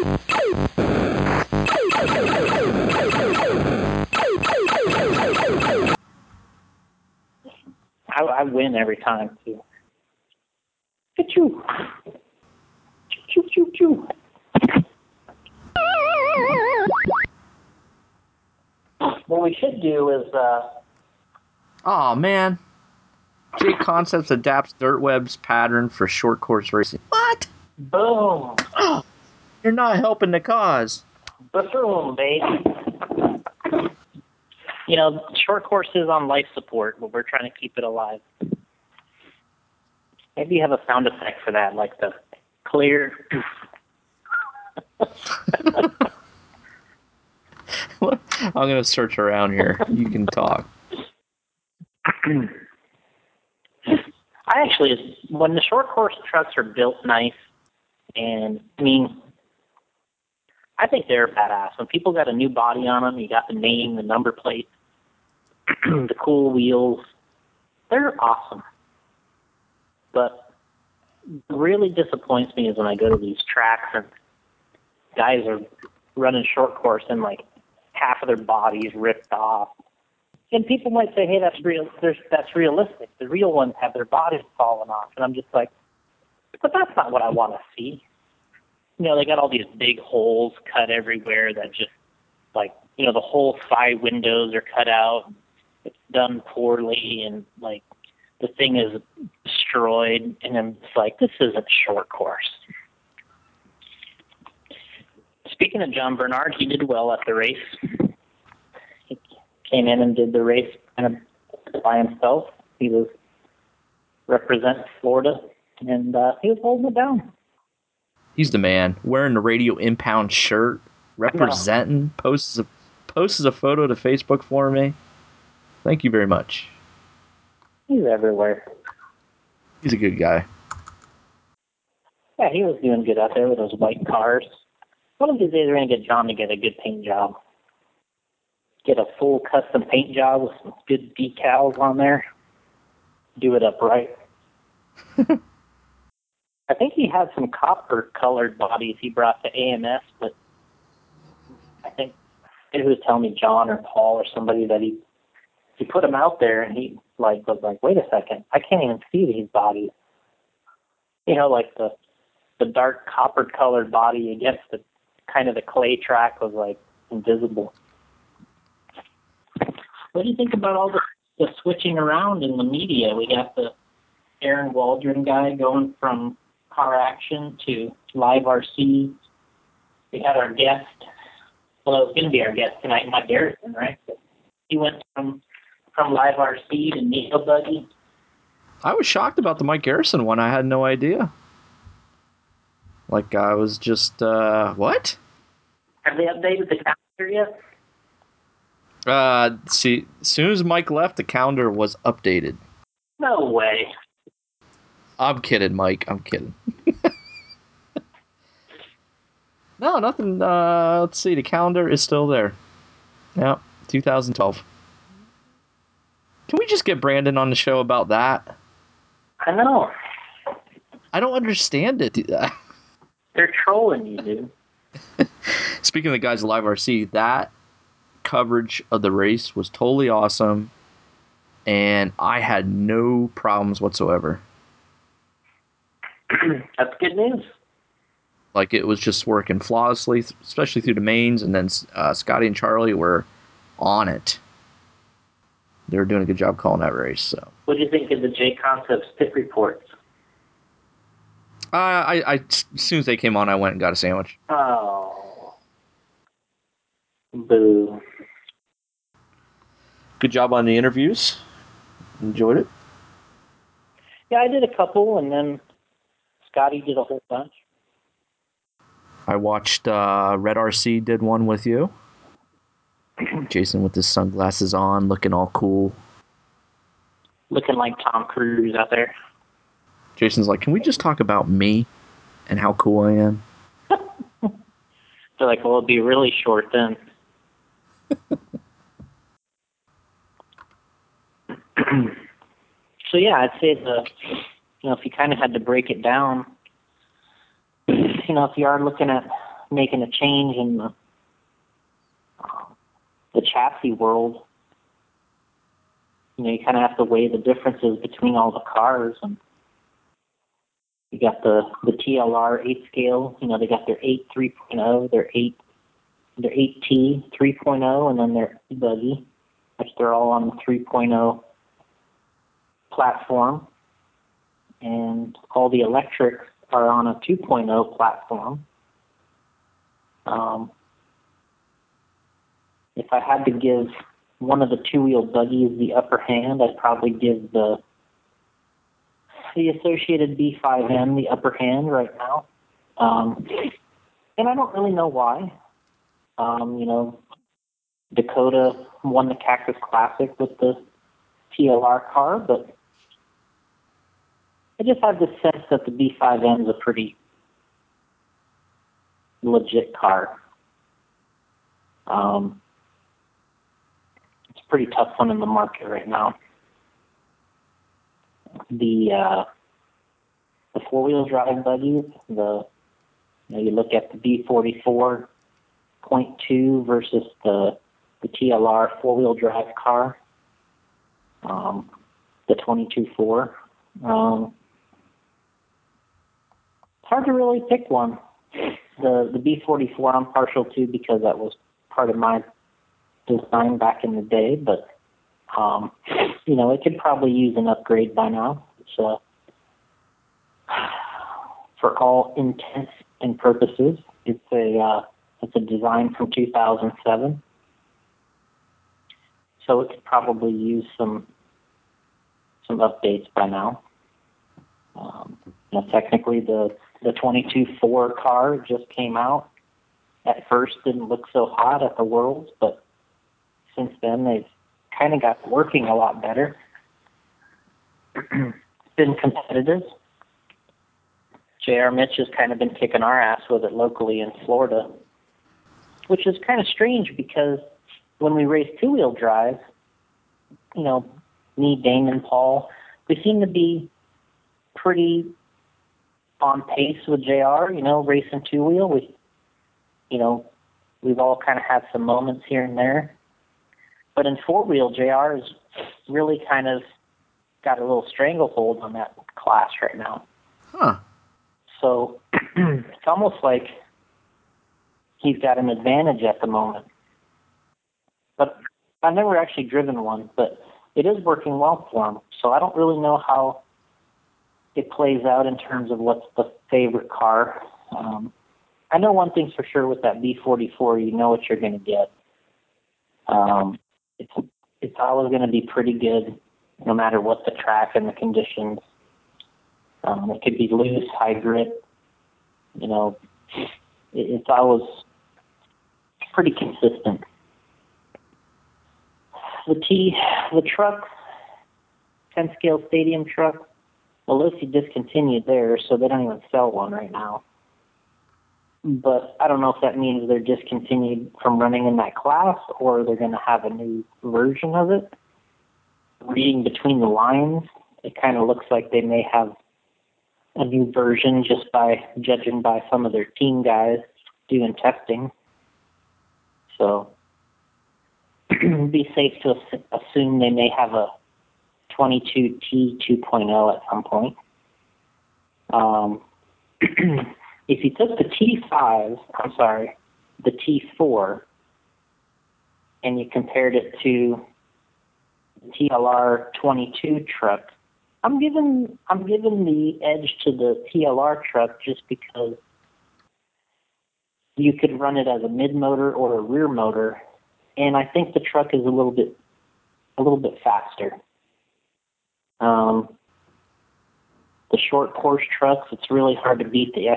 I win every time, too. Choo-choo. Choo-choo-choo. What we should do is... Oh man. J Concepts adapts dirt web's pattern for short course racing. What? Boom. Oh, you're not helping the cause. Boom, baby. Short course is on life support, but we're trying to keep it alive. Maybe you have a sound effect for that, like the clear. I'm going to search around here. You can talk. When the short course trucks are built nice, and I think they're badass. When people got a new body on them, you got the name, the number plate, the cool wheels, they're awesome. But what really disappoints me is when I go to these tracks and guys are running short course and like half of their body's ripped off. And people might say, hey, that's real. That's realistic. The real ones have their bodies falling off. And I'm just like, but that's not what I want to see. They got all these big holes cut everywhere that just, like, the whole side windows are cut out. It's done poorly, and, like, the thing is destroyed. And I'm just like, this isn't short course. Speaking of John Bernard, he did well at the race. He came in and did the race kind of by himself. He was representing Florida, and he was holding it down. He's the man. Wearing the Radio Impound shirt, representing, posts a photo to Facebook for me. Thank you very much. He's everywhere. He's a good guy. Yeah, he was doing good out there with those white cars. One of these days we're going to get John to get a good paint job. Get a full custom paint job with some good decals on there. Do it up right. I think he had some copper-colored bodies he brought to AMS, but I think it was telling me John or Paul or somebody that he put them out there and he was like, wait a second, I can't even see these bodies. You know, like the dark copper-colored body against the kind of the clay track was like invisible. What do you think about all the switching around in the media? We got the Aaron Waldron guy going from Car Action to Live RC. We had our guest, well, it was going to be our guest tonight, Mike Garrison, right? He went from Live RC to Neo Buggy. I was shocked about the Mike Garrison one. I had no idea. Like, I was just, what? Have they updated the calendar yet? See, as soon as Mike left, the calendar was updated. No way. I'm kidding, Mike. I'm kidding. No, nothing. Let's see. The calendar is still there. Yep, 2012. Can we just get Brandon on the show about that? I know. I don't understand it. They're trolling you, dude. Speaking of the guys at Live RC, that coverage of the race was totally awesome, and I had no problems whatsoever. That's good news. Like, it was just working flawlessly, especially through the mains, and then Scotty and Charlie were on it. They were doing a good job calling that race. So, what do you think of the J Concepts pit reports? as soon as they came on, I went and got a sandwich. Oh. Boo. Good job on the interviews. Enjoyed it. Yeah, I did a couple, and then Scotty did a whole bunch. I watched Red RC did one with you. Jason with his sunglasses on, looking all cool. Looking like Tom Cruise out there. Jason's like, can we just talk about me and how cool I am? They're like, well, it'll be really short then. So yeah, I'd say if you kind of had to break it down, if you are looking at making a change in the chassis world, you kind of have to weigh the differences between all the cars. And you got the TLR 8 scale, they got their 8 3.0, their 8T 3.0, and then their buggy, which they're all on the 3.0 platform. And all the electrics are on a 2.0 platform. If I had to give one of the two-wheel buggies the upper hand, I'd probably give the Associated B5M the upper hand right now. And I don't really know why. Dakota won the Cactus Classic with the TLR car, but I just have the sense that the B5M is a pretty legit car. It's a pretty tough one in the market right now. The four-wheel drive buggies, you look at the B44.2 versus the TLR four-wheel drive car, the 22.4. It's hard to really pick one. The B44 I'm partial to because that was part of my design back in the day, but it could probably use an upgrade by now. It's for all intents and purposes, it's a It's a design from 2007. So it could probably use some updates by now. Technically, the 22.4 car just came out. At first, didn't look so hot at the Worlds, but since then they've kind of got working a lot better. Been competitive. J.R. Mitch has kind of been kicking our ass with it locally in Florida, which is kind of strange because when we race two-wheel drive, me, Damon, Paul, we seem to be pretty on pace with JR, racing two-wheel. We've all kind of had some moments here and there. But in four-wheel, JR has really kind of got a little stranglehold on that class right now. Huh. So it's almost like he's got an advantage at the moment. But I've never actually driven one, but it is working well for him. So I don't really know how it plays out in terms of what's the favorite car. I know one thing's for sure with that B44, you know what you're going to get. It's always going to be pretty good no matter what the track and the conditions. It could be loose, high grip. It's always pretty consistent. The truck, 10 scale stadium truck, Malossi discontinued theirs, so they don't even sell one right now. But I don't know if that means they're discontinued from running in that class or they're going to have a new version of it. Reading between the lines, it kind of looks like they may have a new version just by judging by some of their team guys doing testing. So it'd be safe to assume they may have a 22T 2.0 at some point. If you took the T4, and you compared it to the TLR 22 truck, I'm giving the edge to the TLR truck just because you could run it as a mid motor or a rear motor, and I think the truck is a little bit faster. The short course trucks, it's really hard to beat the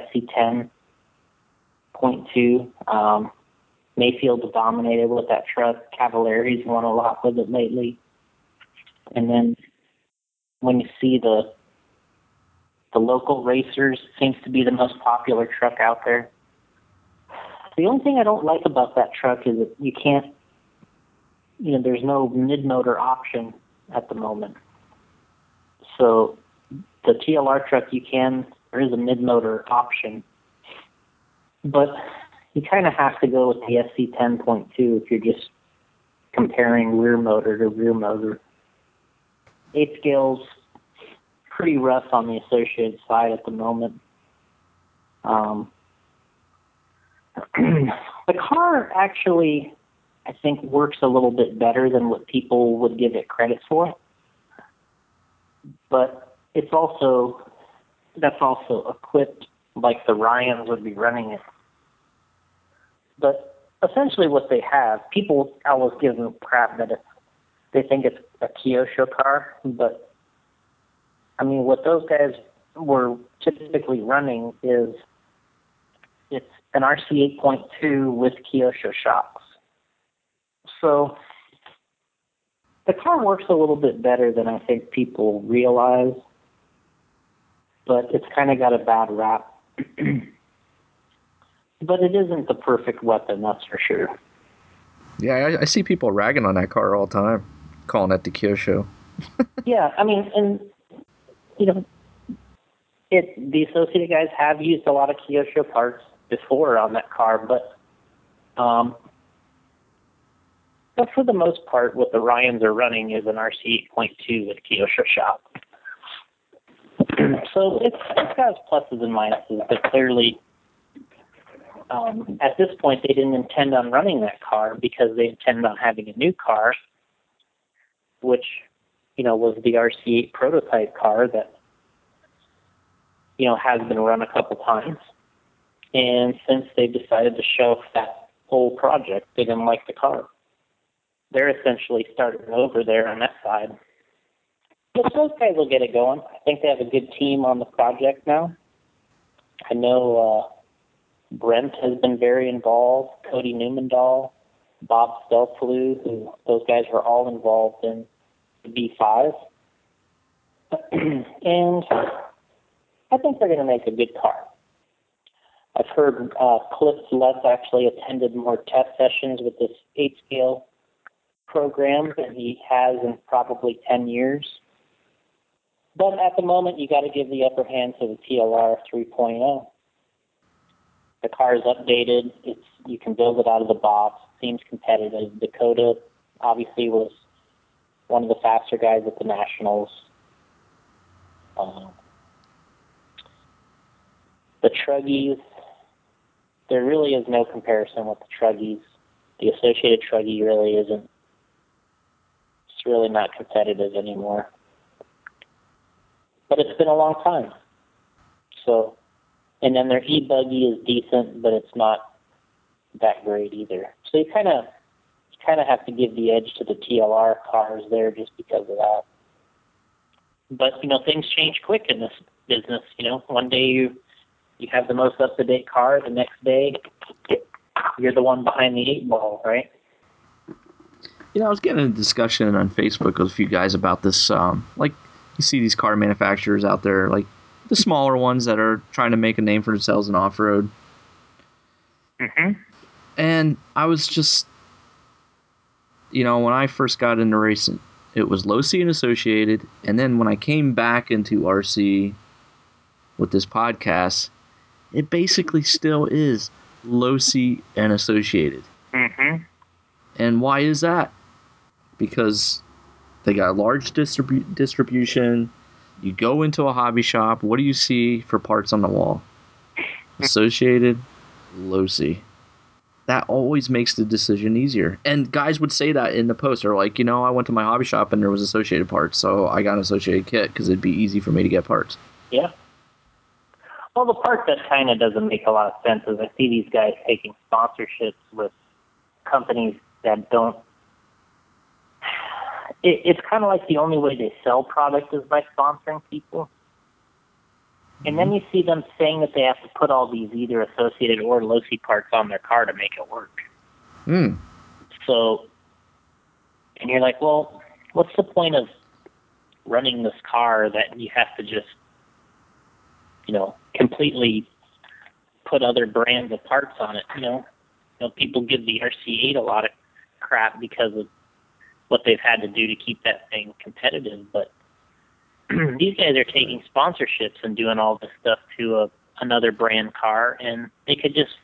SC10.2. Mayfield's dominated with that truck. Cavallari's won a lot with it lately. And then when you see the local racers, it seems to be the most popular truck out there. The only thing I don't like about that truck is that you can't, there's no mid-motor option at the moment. So the TLR truck, there is a mid-motor option, but you kind of have to go with the SC10.2 if you're just comparing rear motor to rear motor. 8 scale's pretty rough on the Associated side at the moment. The car actually, I think, works a little bit better than what people would give it credit for. But that's also equipped like the Ryans would be running it. But essentially what they have, people always give them crap that they think it's a Kyosho car, but I mean what those guys were typically running is it's an RC 8.2 with Kyosho shocks. So the car works a little bit better than I think people realize, but it's kind of got a bad rap. But it isn't the perfect weapon, that's for sure. Yeah, I see people ragging on that car all the time, calling it the Kyosho. Yeah, I mean, and, the Associated guys have used a lot of Kyosho parts before on that car, but for the most part, what the Ryans are running is an RC 8.2 with Kyosho shop. So it's got its pluses and minuses, but clearly, at this point, they didn't intend on running that car because they intended on having a new car, which, was the RC8 prototype car that, has been run a couple times. And since they decided to shelf that whole project, they didn't like the car. They're essentially starting over there on that side. But those guys will get it going. I think they have a good team on the project now. I know Brent has been very involved, Cody Newmandahl, Bob Stelflew, who those guys were all involved in the B5. And I think they're going to make a good car. I've heard Cliff Lutz actually attended more test sessions with this 8-scale program than he has in probably 10 years. But at the moment, you got to give the upper hand to the TLR 3.0. The car is updated. You can build it out of the box. Seems competitive. Dakota obviously was one of the faster guys at the Nationals. The Truggies, there really is no comparison with the Truggies. The Associated Truggy really isn't. It's really not competitive anymore. But it's been a long time. So, and then their e-buggy is decent, but it's not that great either. So you kind of have to give the edge to the TLR cars there just because of that. But, things change quick in this business. One day you have the most up-to-date car, the next day you're the one behind the 8 ball, right? I was getting a discussion on Facebook with a few guys about this. You see these car manufacturers out there, like the smaller ones that are trying to make a name for themselves in off-road. Mm-hmm. And I was just, when I first got into racing, it was Losi and Associated. And then when I came back into RC with this podcast, it basically still is Losi and Associated. Mm-hmm. And why is that? Because they got large distribution. You go into a hobby shop. What do you see for parts on the wall? Associated, Losi. That always makes the decision easier. And guys would say that in the post. They're like, I went to my hobby shop and there was Associated parts, so I got an Associated kit because it'd be easy for me to get parts. Yeah. Well, the part that kind of doesn't make a lot of sense is I see these guys taking sponsorships with companies that don't. It's kind of like the only way they sell product is by sponsoring people. And then you see them saying that they have to put all these either Associated or Losi parts on their car to make it work. So, and you're like, well, what's the point of running this car that you have to just, completely put other brands of parts on it? People give the RC8 a lot of crap because of what they've had to do to keep that thing competitive, but these guys are taking sponsorships and doing all this stuff to another brand car, and they could just,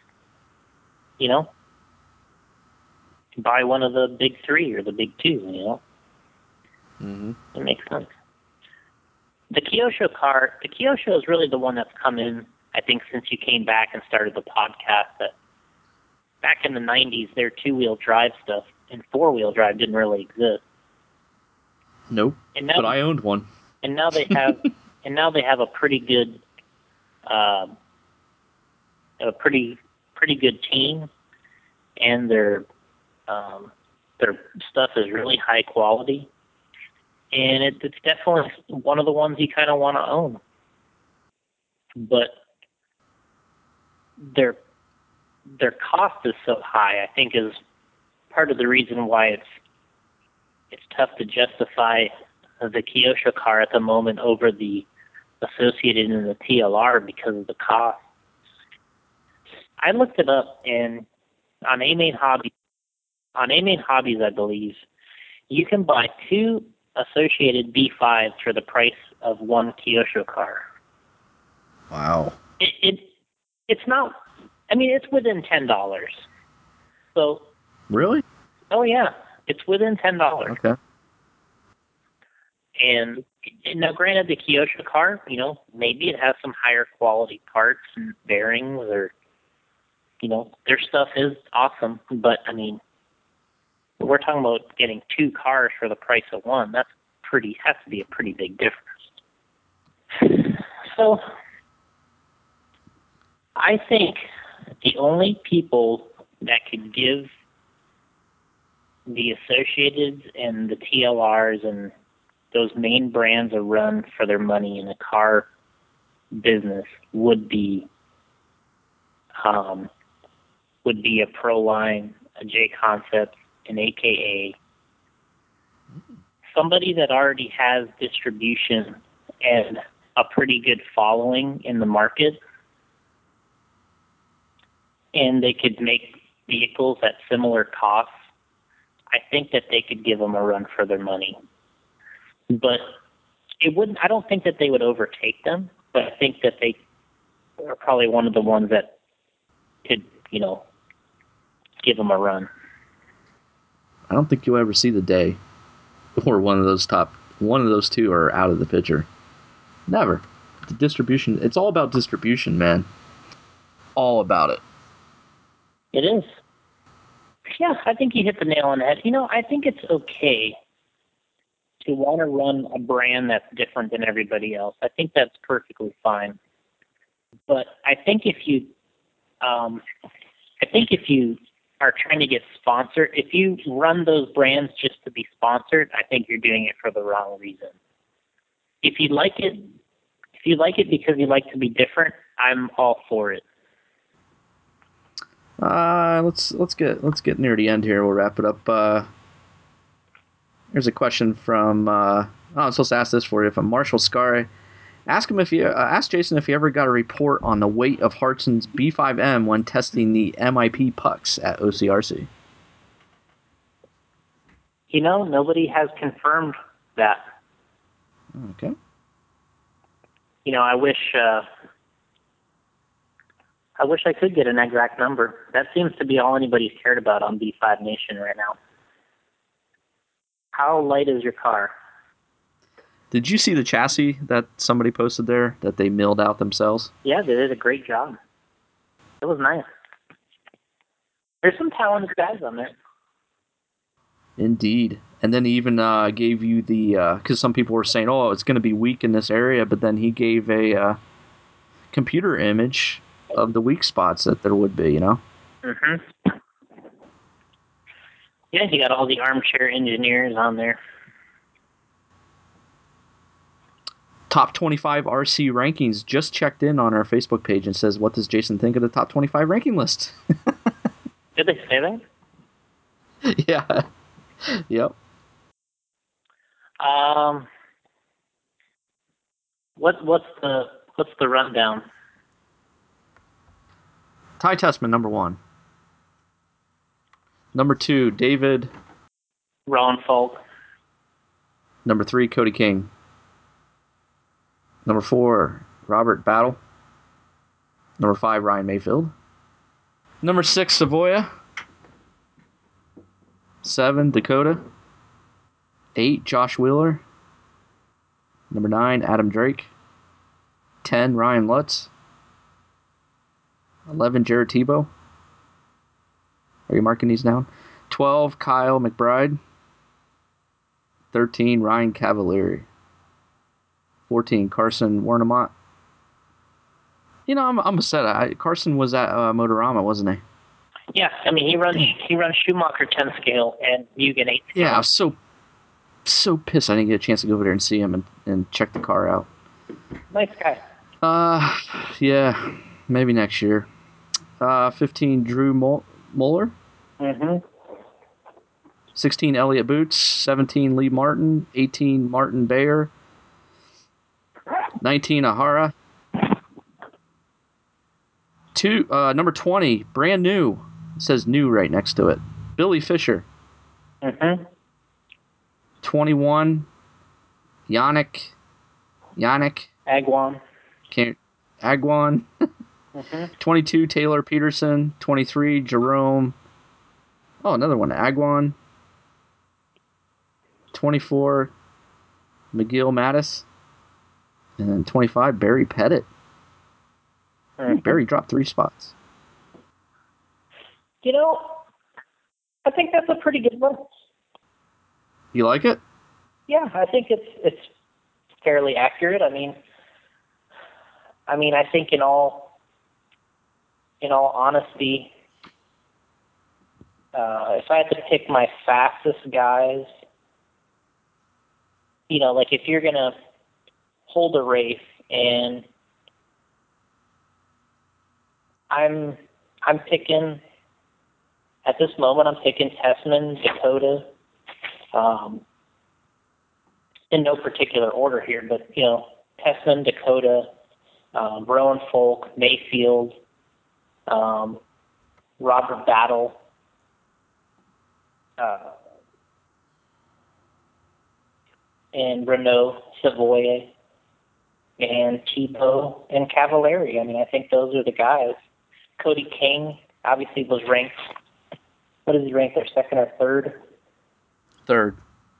buy one of the big 3 or the big 2, Mm-hmm. It makes sense. The Kyosho car, the Kyosho is really the one that's come in, I think, since you came back and started the podcast. That back in the 90s, their 2-wheel drive stuff and 4-wheel drive didn't really exist. Nope. But I owned one. And now they have a pretty good, pretty good team, and their stuff is really high quality, and it's definitely one of the ones you kind of want to own. But their cost is so high, I think, is part of the reason why it's tough to justify the Kyosho car at the moment over the Associated and the TLR because of the cost. I looked it up, and on A-Main Hobbies, I believe, you can buy 2 Associated B5s for the price of 1 Kyosho car. Wow. It's not. I mean, it's within $10. So. Really? Oh yeah, it's within $10. Okay. And now, granted, the Kyosho car, maybe it has some higher quality parts and bearings, or their stuff is awesome. But I mean, we're talking about getting 2 cars for the price of 1. Has to be a pretty big difference. So, I think the only people that could give the Associateds and the TLRs and those main brands a run for their money in the car business would be a Proline, a J Concept, an AKA, somebody that already has distribution and a pretty good following in the market, and they could make vehicles at similar costs. I think that they could give them a run for their money. But I don't think that they would overtake them, but I think that they are probably one of the ones that could, give them a run. I don't think you'll ever see the day where one of those two are out of the picture. Never. The distribution, it's all about distribution, man. All about it. It is. Yeah, I think you hit the nail on the head. I think it's okay to want to run a brand that's different than everybody else. I think that's perfectly fine. But I think if you are trying to get sponsored, if you run those brands just to be sponsored, I think you're doing it for the wrong reason. If you like it because you like to be different, I'm all for it. Let's get near the end here. We'll wrap it up. Here's a question from I'm supposed to ask this for you from Marshall Scar. Ask Jason if he ever got a report on the weight of Hartson's B5M when testing the MIP pucks at OCRC. Nobody has confirmed that. Okay. I wish I could get an exact number. That seems to be all anybody's cared about on B5 Nation right now. How light is your car? Did you see the chassis that somebody posted there that they milled out themselves? Yeah, they did a great job. It was nice. There's some talented guys on there. Indeed. And then he even gave you the... because some people were saying, oh, it's going to be weak in this area, but then he gave a computer image of the weak spots that there would be, Mm-hmm. Yeah, you got all the armchair engineers on there. Top 25 RC rankings just checked in on our Facebook page and says, what does Jason think of the top 25 ranking list? Did they say that? Yeah. Yep. What's the rundown? Ty Tessman, number 1. Number 2, David Ronfalk. Number 3, Cody King. Number 4, Robert Battle. Number 5, Ryan Mayfield. Number 6, Savoya. 7, Dakota. 8, Josh Wheeler. Number 9, Adam Drake. 10, Ryan Lutz. 11, Jared Tebow. Are you marking these down? 12, Kyle McBride. 13, Ryan Cavalieri. 14, Carson Warnemont. I'm upset. Carson was at Motorama, wasn't he? Yeah, I mean he runs Schumacher 10 scale and Mugen 8 scale. Yeah, I was so pissed I didn't get a chance to go over there and see him and check the car out. Nice guy. Yeah, maybe next year. 15, Drew Muller. Mm-hmm. 16, Elliott Boots. 17, Lee Martin. 18, Martin Bayer. 19, Ahara. Number 20, brand new. It says new right next to it. Billy Fisher. Mm-hmm. 21, Yannick. Agwan. Agwan. Mm-hmm. 22, Taylor Peterson. 23, Jerome. Oh, another one, Agwan. 24, McGill Mattis. And then 25, Barry Pettit. Mm-hmm. Barry dropped 3 spots. I think that's a pretty good one. You like it? Yeah, I think it's fairly accurate. I mean, I think in all in all honesty, if I had to pick my fastest guys, like if you're gonna hold a race, and I'm picking at this moment. I'm picking Tessman, Dakota, in no particular order here, but Tessman, Dakota, Rowan Folk, Mayfield, Robert Battle, and Renault Savoye, and Tebow and Cavallari. I mean, I think those are the guys. Cody King obviously was ranked. What is he ranked there? Second or third? Third.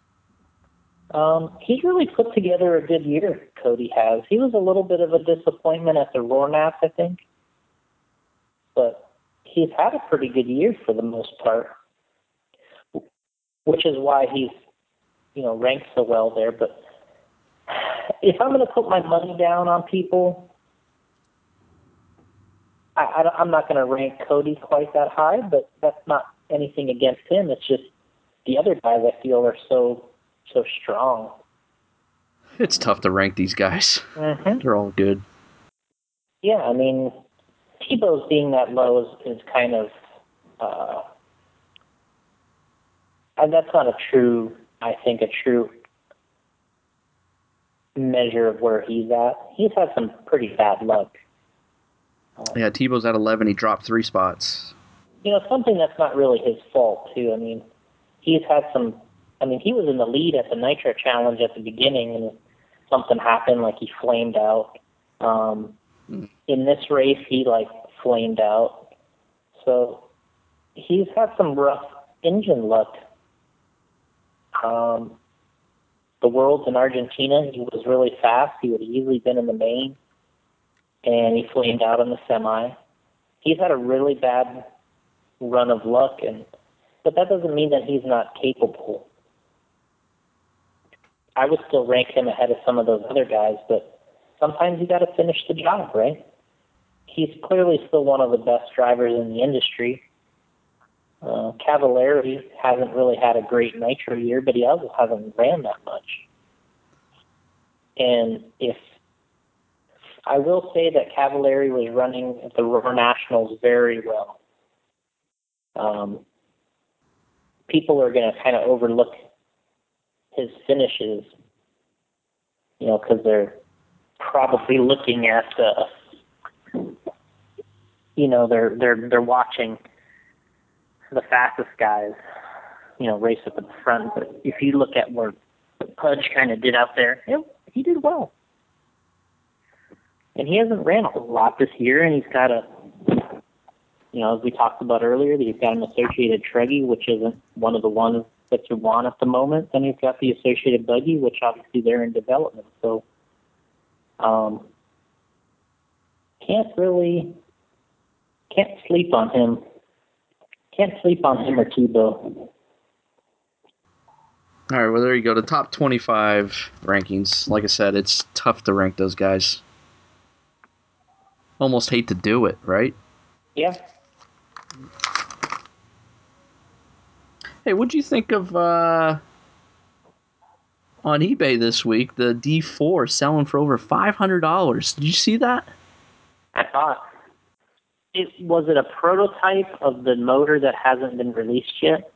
He's really put together a good year, Cody has. He was a little bit of a disappointment at the Roarnats, I think. But he's had a pretty good year for the most part, which is why he's, ranked so well there. But if I'm going to put my money down on people, I'm not going to rank Cody quite that high, but that's not anything against him. It's just the other guys I feel are so strong. It's tough to rank these guys. Mm-hmm. They're all good. Yeah, I mean, Tebow's being that low is kind of, and that's not a true measure of where he's at. He's had some pretty bad luck. Yeah, Tebow's at 11. He dropped 3 spots. Something that's not really his fault, too. I mean, he's had some... I mean, he was in the lead at the Nitro Challenge at the beginning, and something happened, like he flamed out. In this race, he, flamed out. So he's had some rough engine luck. The Worlds in Argentina, he was really fast. He would have easily been in the main, and he flamed out in the semi. He's had a really bad run of luck, but that doesn't mean that he's not capable. I would still rank him ahead of some of those other guys, but sometimes you got to finish the job, right? He's clearly still one of the best drivers in the industry. Cavallari hasn't really had a great nitro year, but he also hasn't ran that much. And if I will say that Cavallari was running at the Roar Nationals very well. People are going to kind of overlook his finishes, because they're probably looking at, they're watching the fastest guys, race up at the front. But if you look at where Pudge kind of did out there, he did well. And he hasn't ran a whole lot this year, and he's got as we talked about earlier, he's got an Associated Truggy, which isn't one of the ones that you want at the moment. Then he's got the Associated Buggy, which obviously they're in development. So can't sleep on him. Can't sleep on him or Tebow. All right, well, there you go. The top 25 rankings. Like I said, it's tough to rank those guys. Almost hate to do it, right? Yeah. Hey, what'd you think of on eBay this week, the D4 selling for over $500? Did you see that? I thought. Was it a prototype of the motor that hasn't been released yet?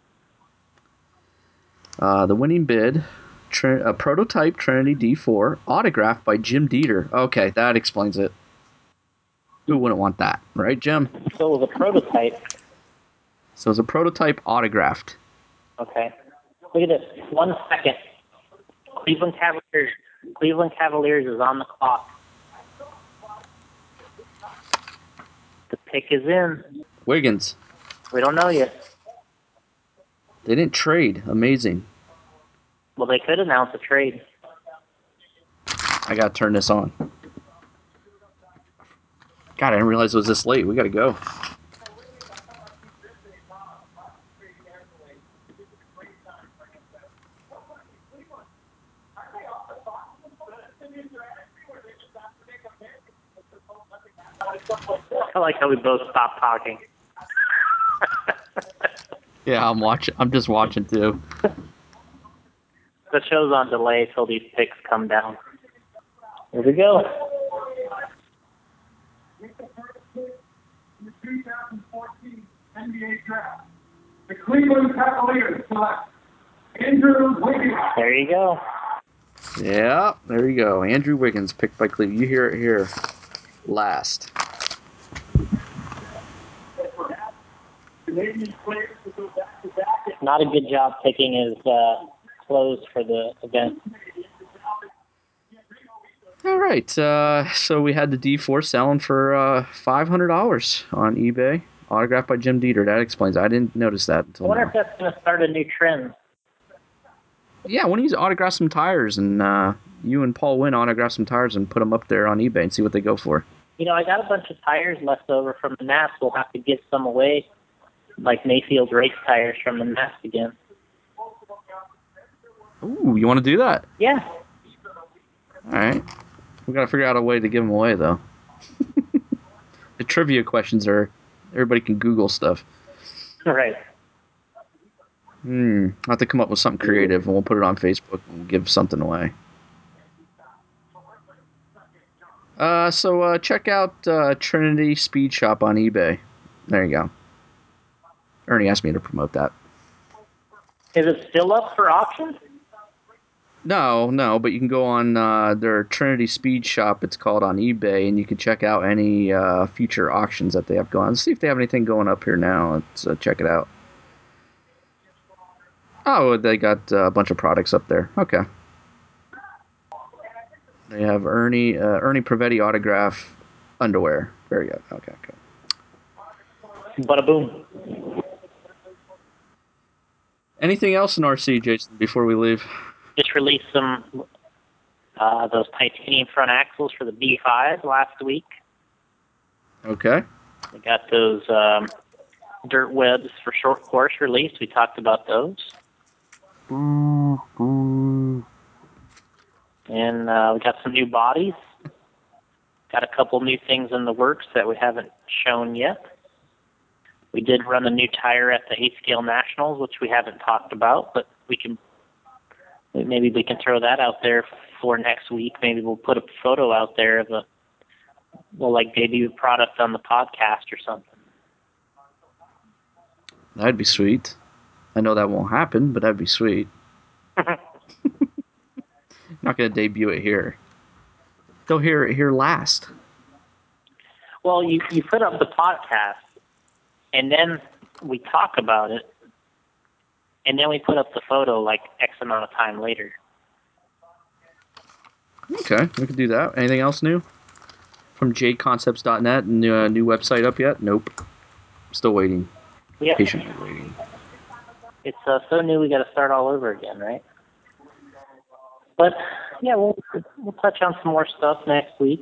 The winning bid, a prototype Trinity D4, autographed by Jim Dieter. Okay, that explains it. Who wouldn't want that, right, Jim? So it was a prototype. So it's a prototype autographed. Okay. Look at this. 1 second. Cleveland Cavaliers is on the clock. The pick is in. Wiggins. We don't know yet. They didn't trade. Amazing. Well, they could announce a trade. I gotta turn this on. God, I didn't realize it was this late. We gotta go. I like how we both stopped talking. Yeah, I'm watching. I'm just watching too. The show's on delay till these picks come down. Here we go. The 2014 NBA Draft. The Cleveland Cavaliers select Andrew Wiggins. There you go. Yeah, there you go. Andrew Wiggins picked by Cleveland. You hear it here last. Not a good job picking his clothes for the event. All right, so we had the D4 selling for $500 on eBay, autographed by Jim Dieter. That explains. I didn't notice that I until wonder now. if that's going to start a new trend. Yeah, why don't you autograph some tires and you and Paul Wynn autograph some tires and put them up there on eBay and see what they go for. You know, I got a bunch of tires left over from the NAS. We'll have to give some away, like Mayfield race tires from the NAS again. Ooh, you want to do that? Yeah. All right. We got to figure out a way to give them away, though. The trivia questions are, everybody can Google stuff. Right. I'll have to come up with something creative, and we'll put it on Facebook and give something away. So check out Trinity Speed Shop on eBay. There you go. Ernie asked me to promote that. Is it still up for auction? No, but you can go on their Trinity Speed Shop, it's called, on eBay, and you can check out any future auctions that they have going on. Let's see if they have anything going up here now. Let's check it out. Oh, they got a bunch of products up there. Okay. They have Ernie Pravetti autograph underwear. Very good. Okay. Bada boom. Anything else in RC, Jason, before we leave? Just released some those titanium front axles for the B5 last week. Okay. We got those dirt webs for short course released. We talked about those. And we got some new bodies. Got a couple new things in the works that we haven't shown yet. We did run a new tire at the 8-Scale Nationals, which we haven't talked about, but maybe we can throw that out there for next week. Maybe we'll put a photo out there of we'll debut a product on the podcast or something. That'd be sweet. I know that won't happen, but that'd be sweet. Not going to debut it here. They'll hear it here last. Well, you put up the podcast, and then we talk about it, and then we put up the photo X amount of time later. Okay, we could do that. Anything else new? From jconcepts.net, new website up yet? Nope. Still waiting. Yeah. Patiently waiting. It's so new we got to start all over again, right? But yeah, we'll touch on some more stuff next week.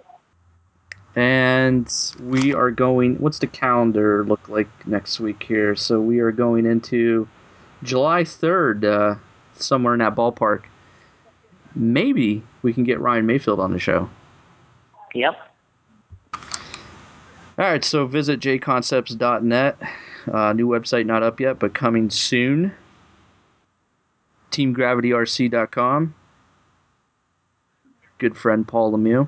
And we are going. What's the calendar look like next week here? So we are going into July 3rd, somewhere in that ballpark. Maybe we can get Ryan Mayfield on the show. Yep. All right, so visit jconcepts.net. New website not up yet, but coming soon. TeamGravityRC.com. Good friend Paul Lemieux.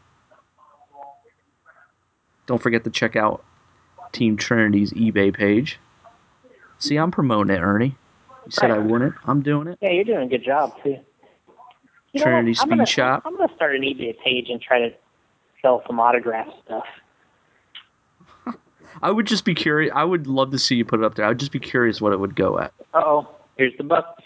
Don't forget to check out Team Trinity's eBay page. See, I'm promoting it, Ernie. You said I wouldn't. I'm doing it. Yeah, you're doing a good job, too. Trinity Speed Shop. I'm going to start an eBay page and try to sell some autograph stuff. I would just be curious. I would love to see you put it up there. I would just be curious what it would go at. Uh-oh. Here's the buck.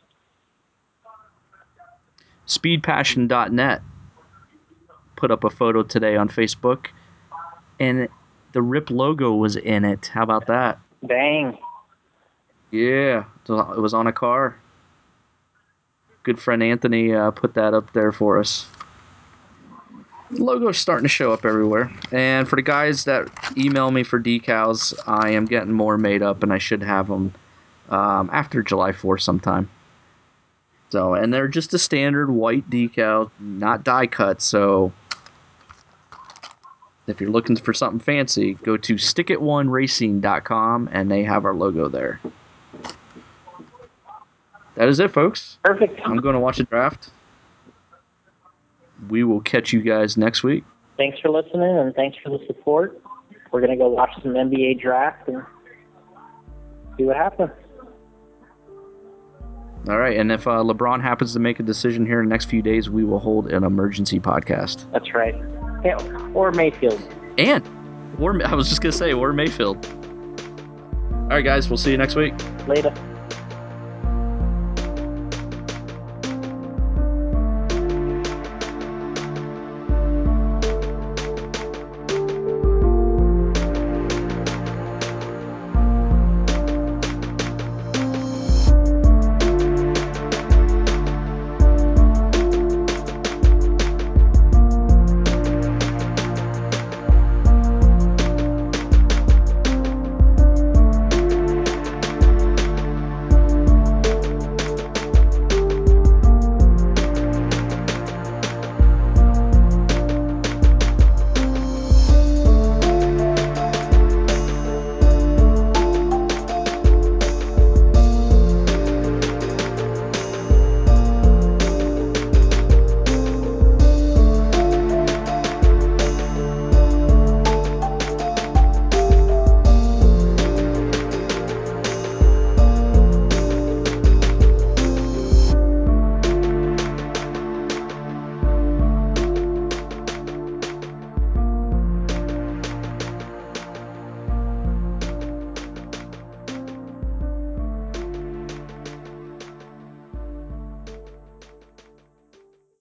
Speedpassion.net put up a photo today on Facebook, and the RIP logo was in it. How about that? Dang. Yeah, it was on a car. Good friend Anthony put that up there for us. The logo's starting to show up everywhere. And for the guys that email me for decals, I am getting more made up, and I should have them after July 4th sometime. So, and they're just a standard white decal, not die cut, so If you're looking for something fancy, go to stickitonracing.com and they have our logo there. That is it, folks. Perfect. I'm going to watch the draft. We will catch you guys next week. Thanks for listening and thanks for the support. We're going to go watch some NBA draft and see what happens. All right, and if LeBron happens to make a decision here in the next few days, we will hold an emergency podcast. That's right. Yeah, or Mayfield. Or I was just going to say, or Mayfield. All right, guys, we'll see you next week. Later.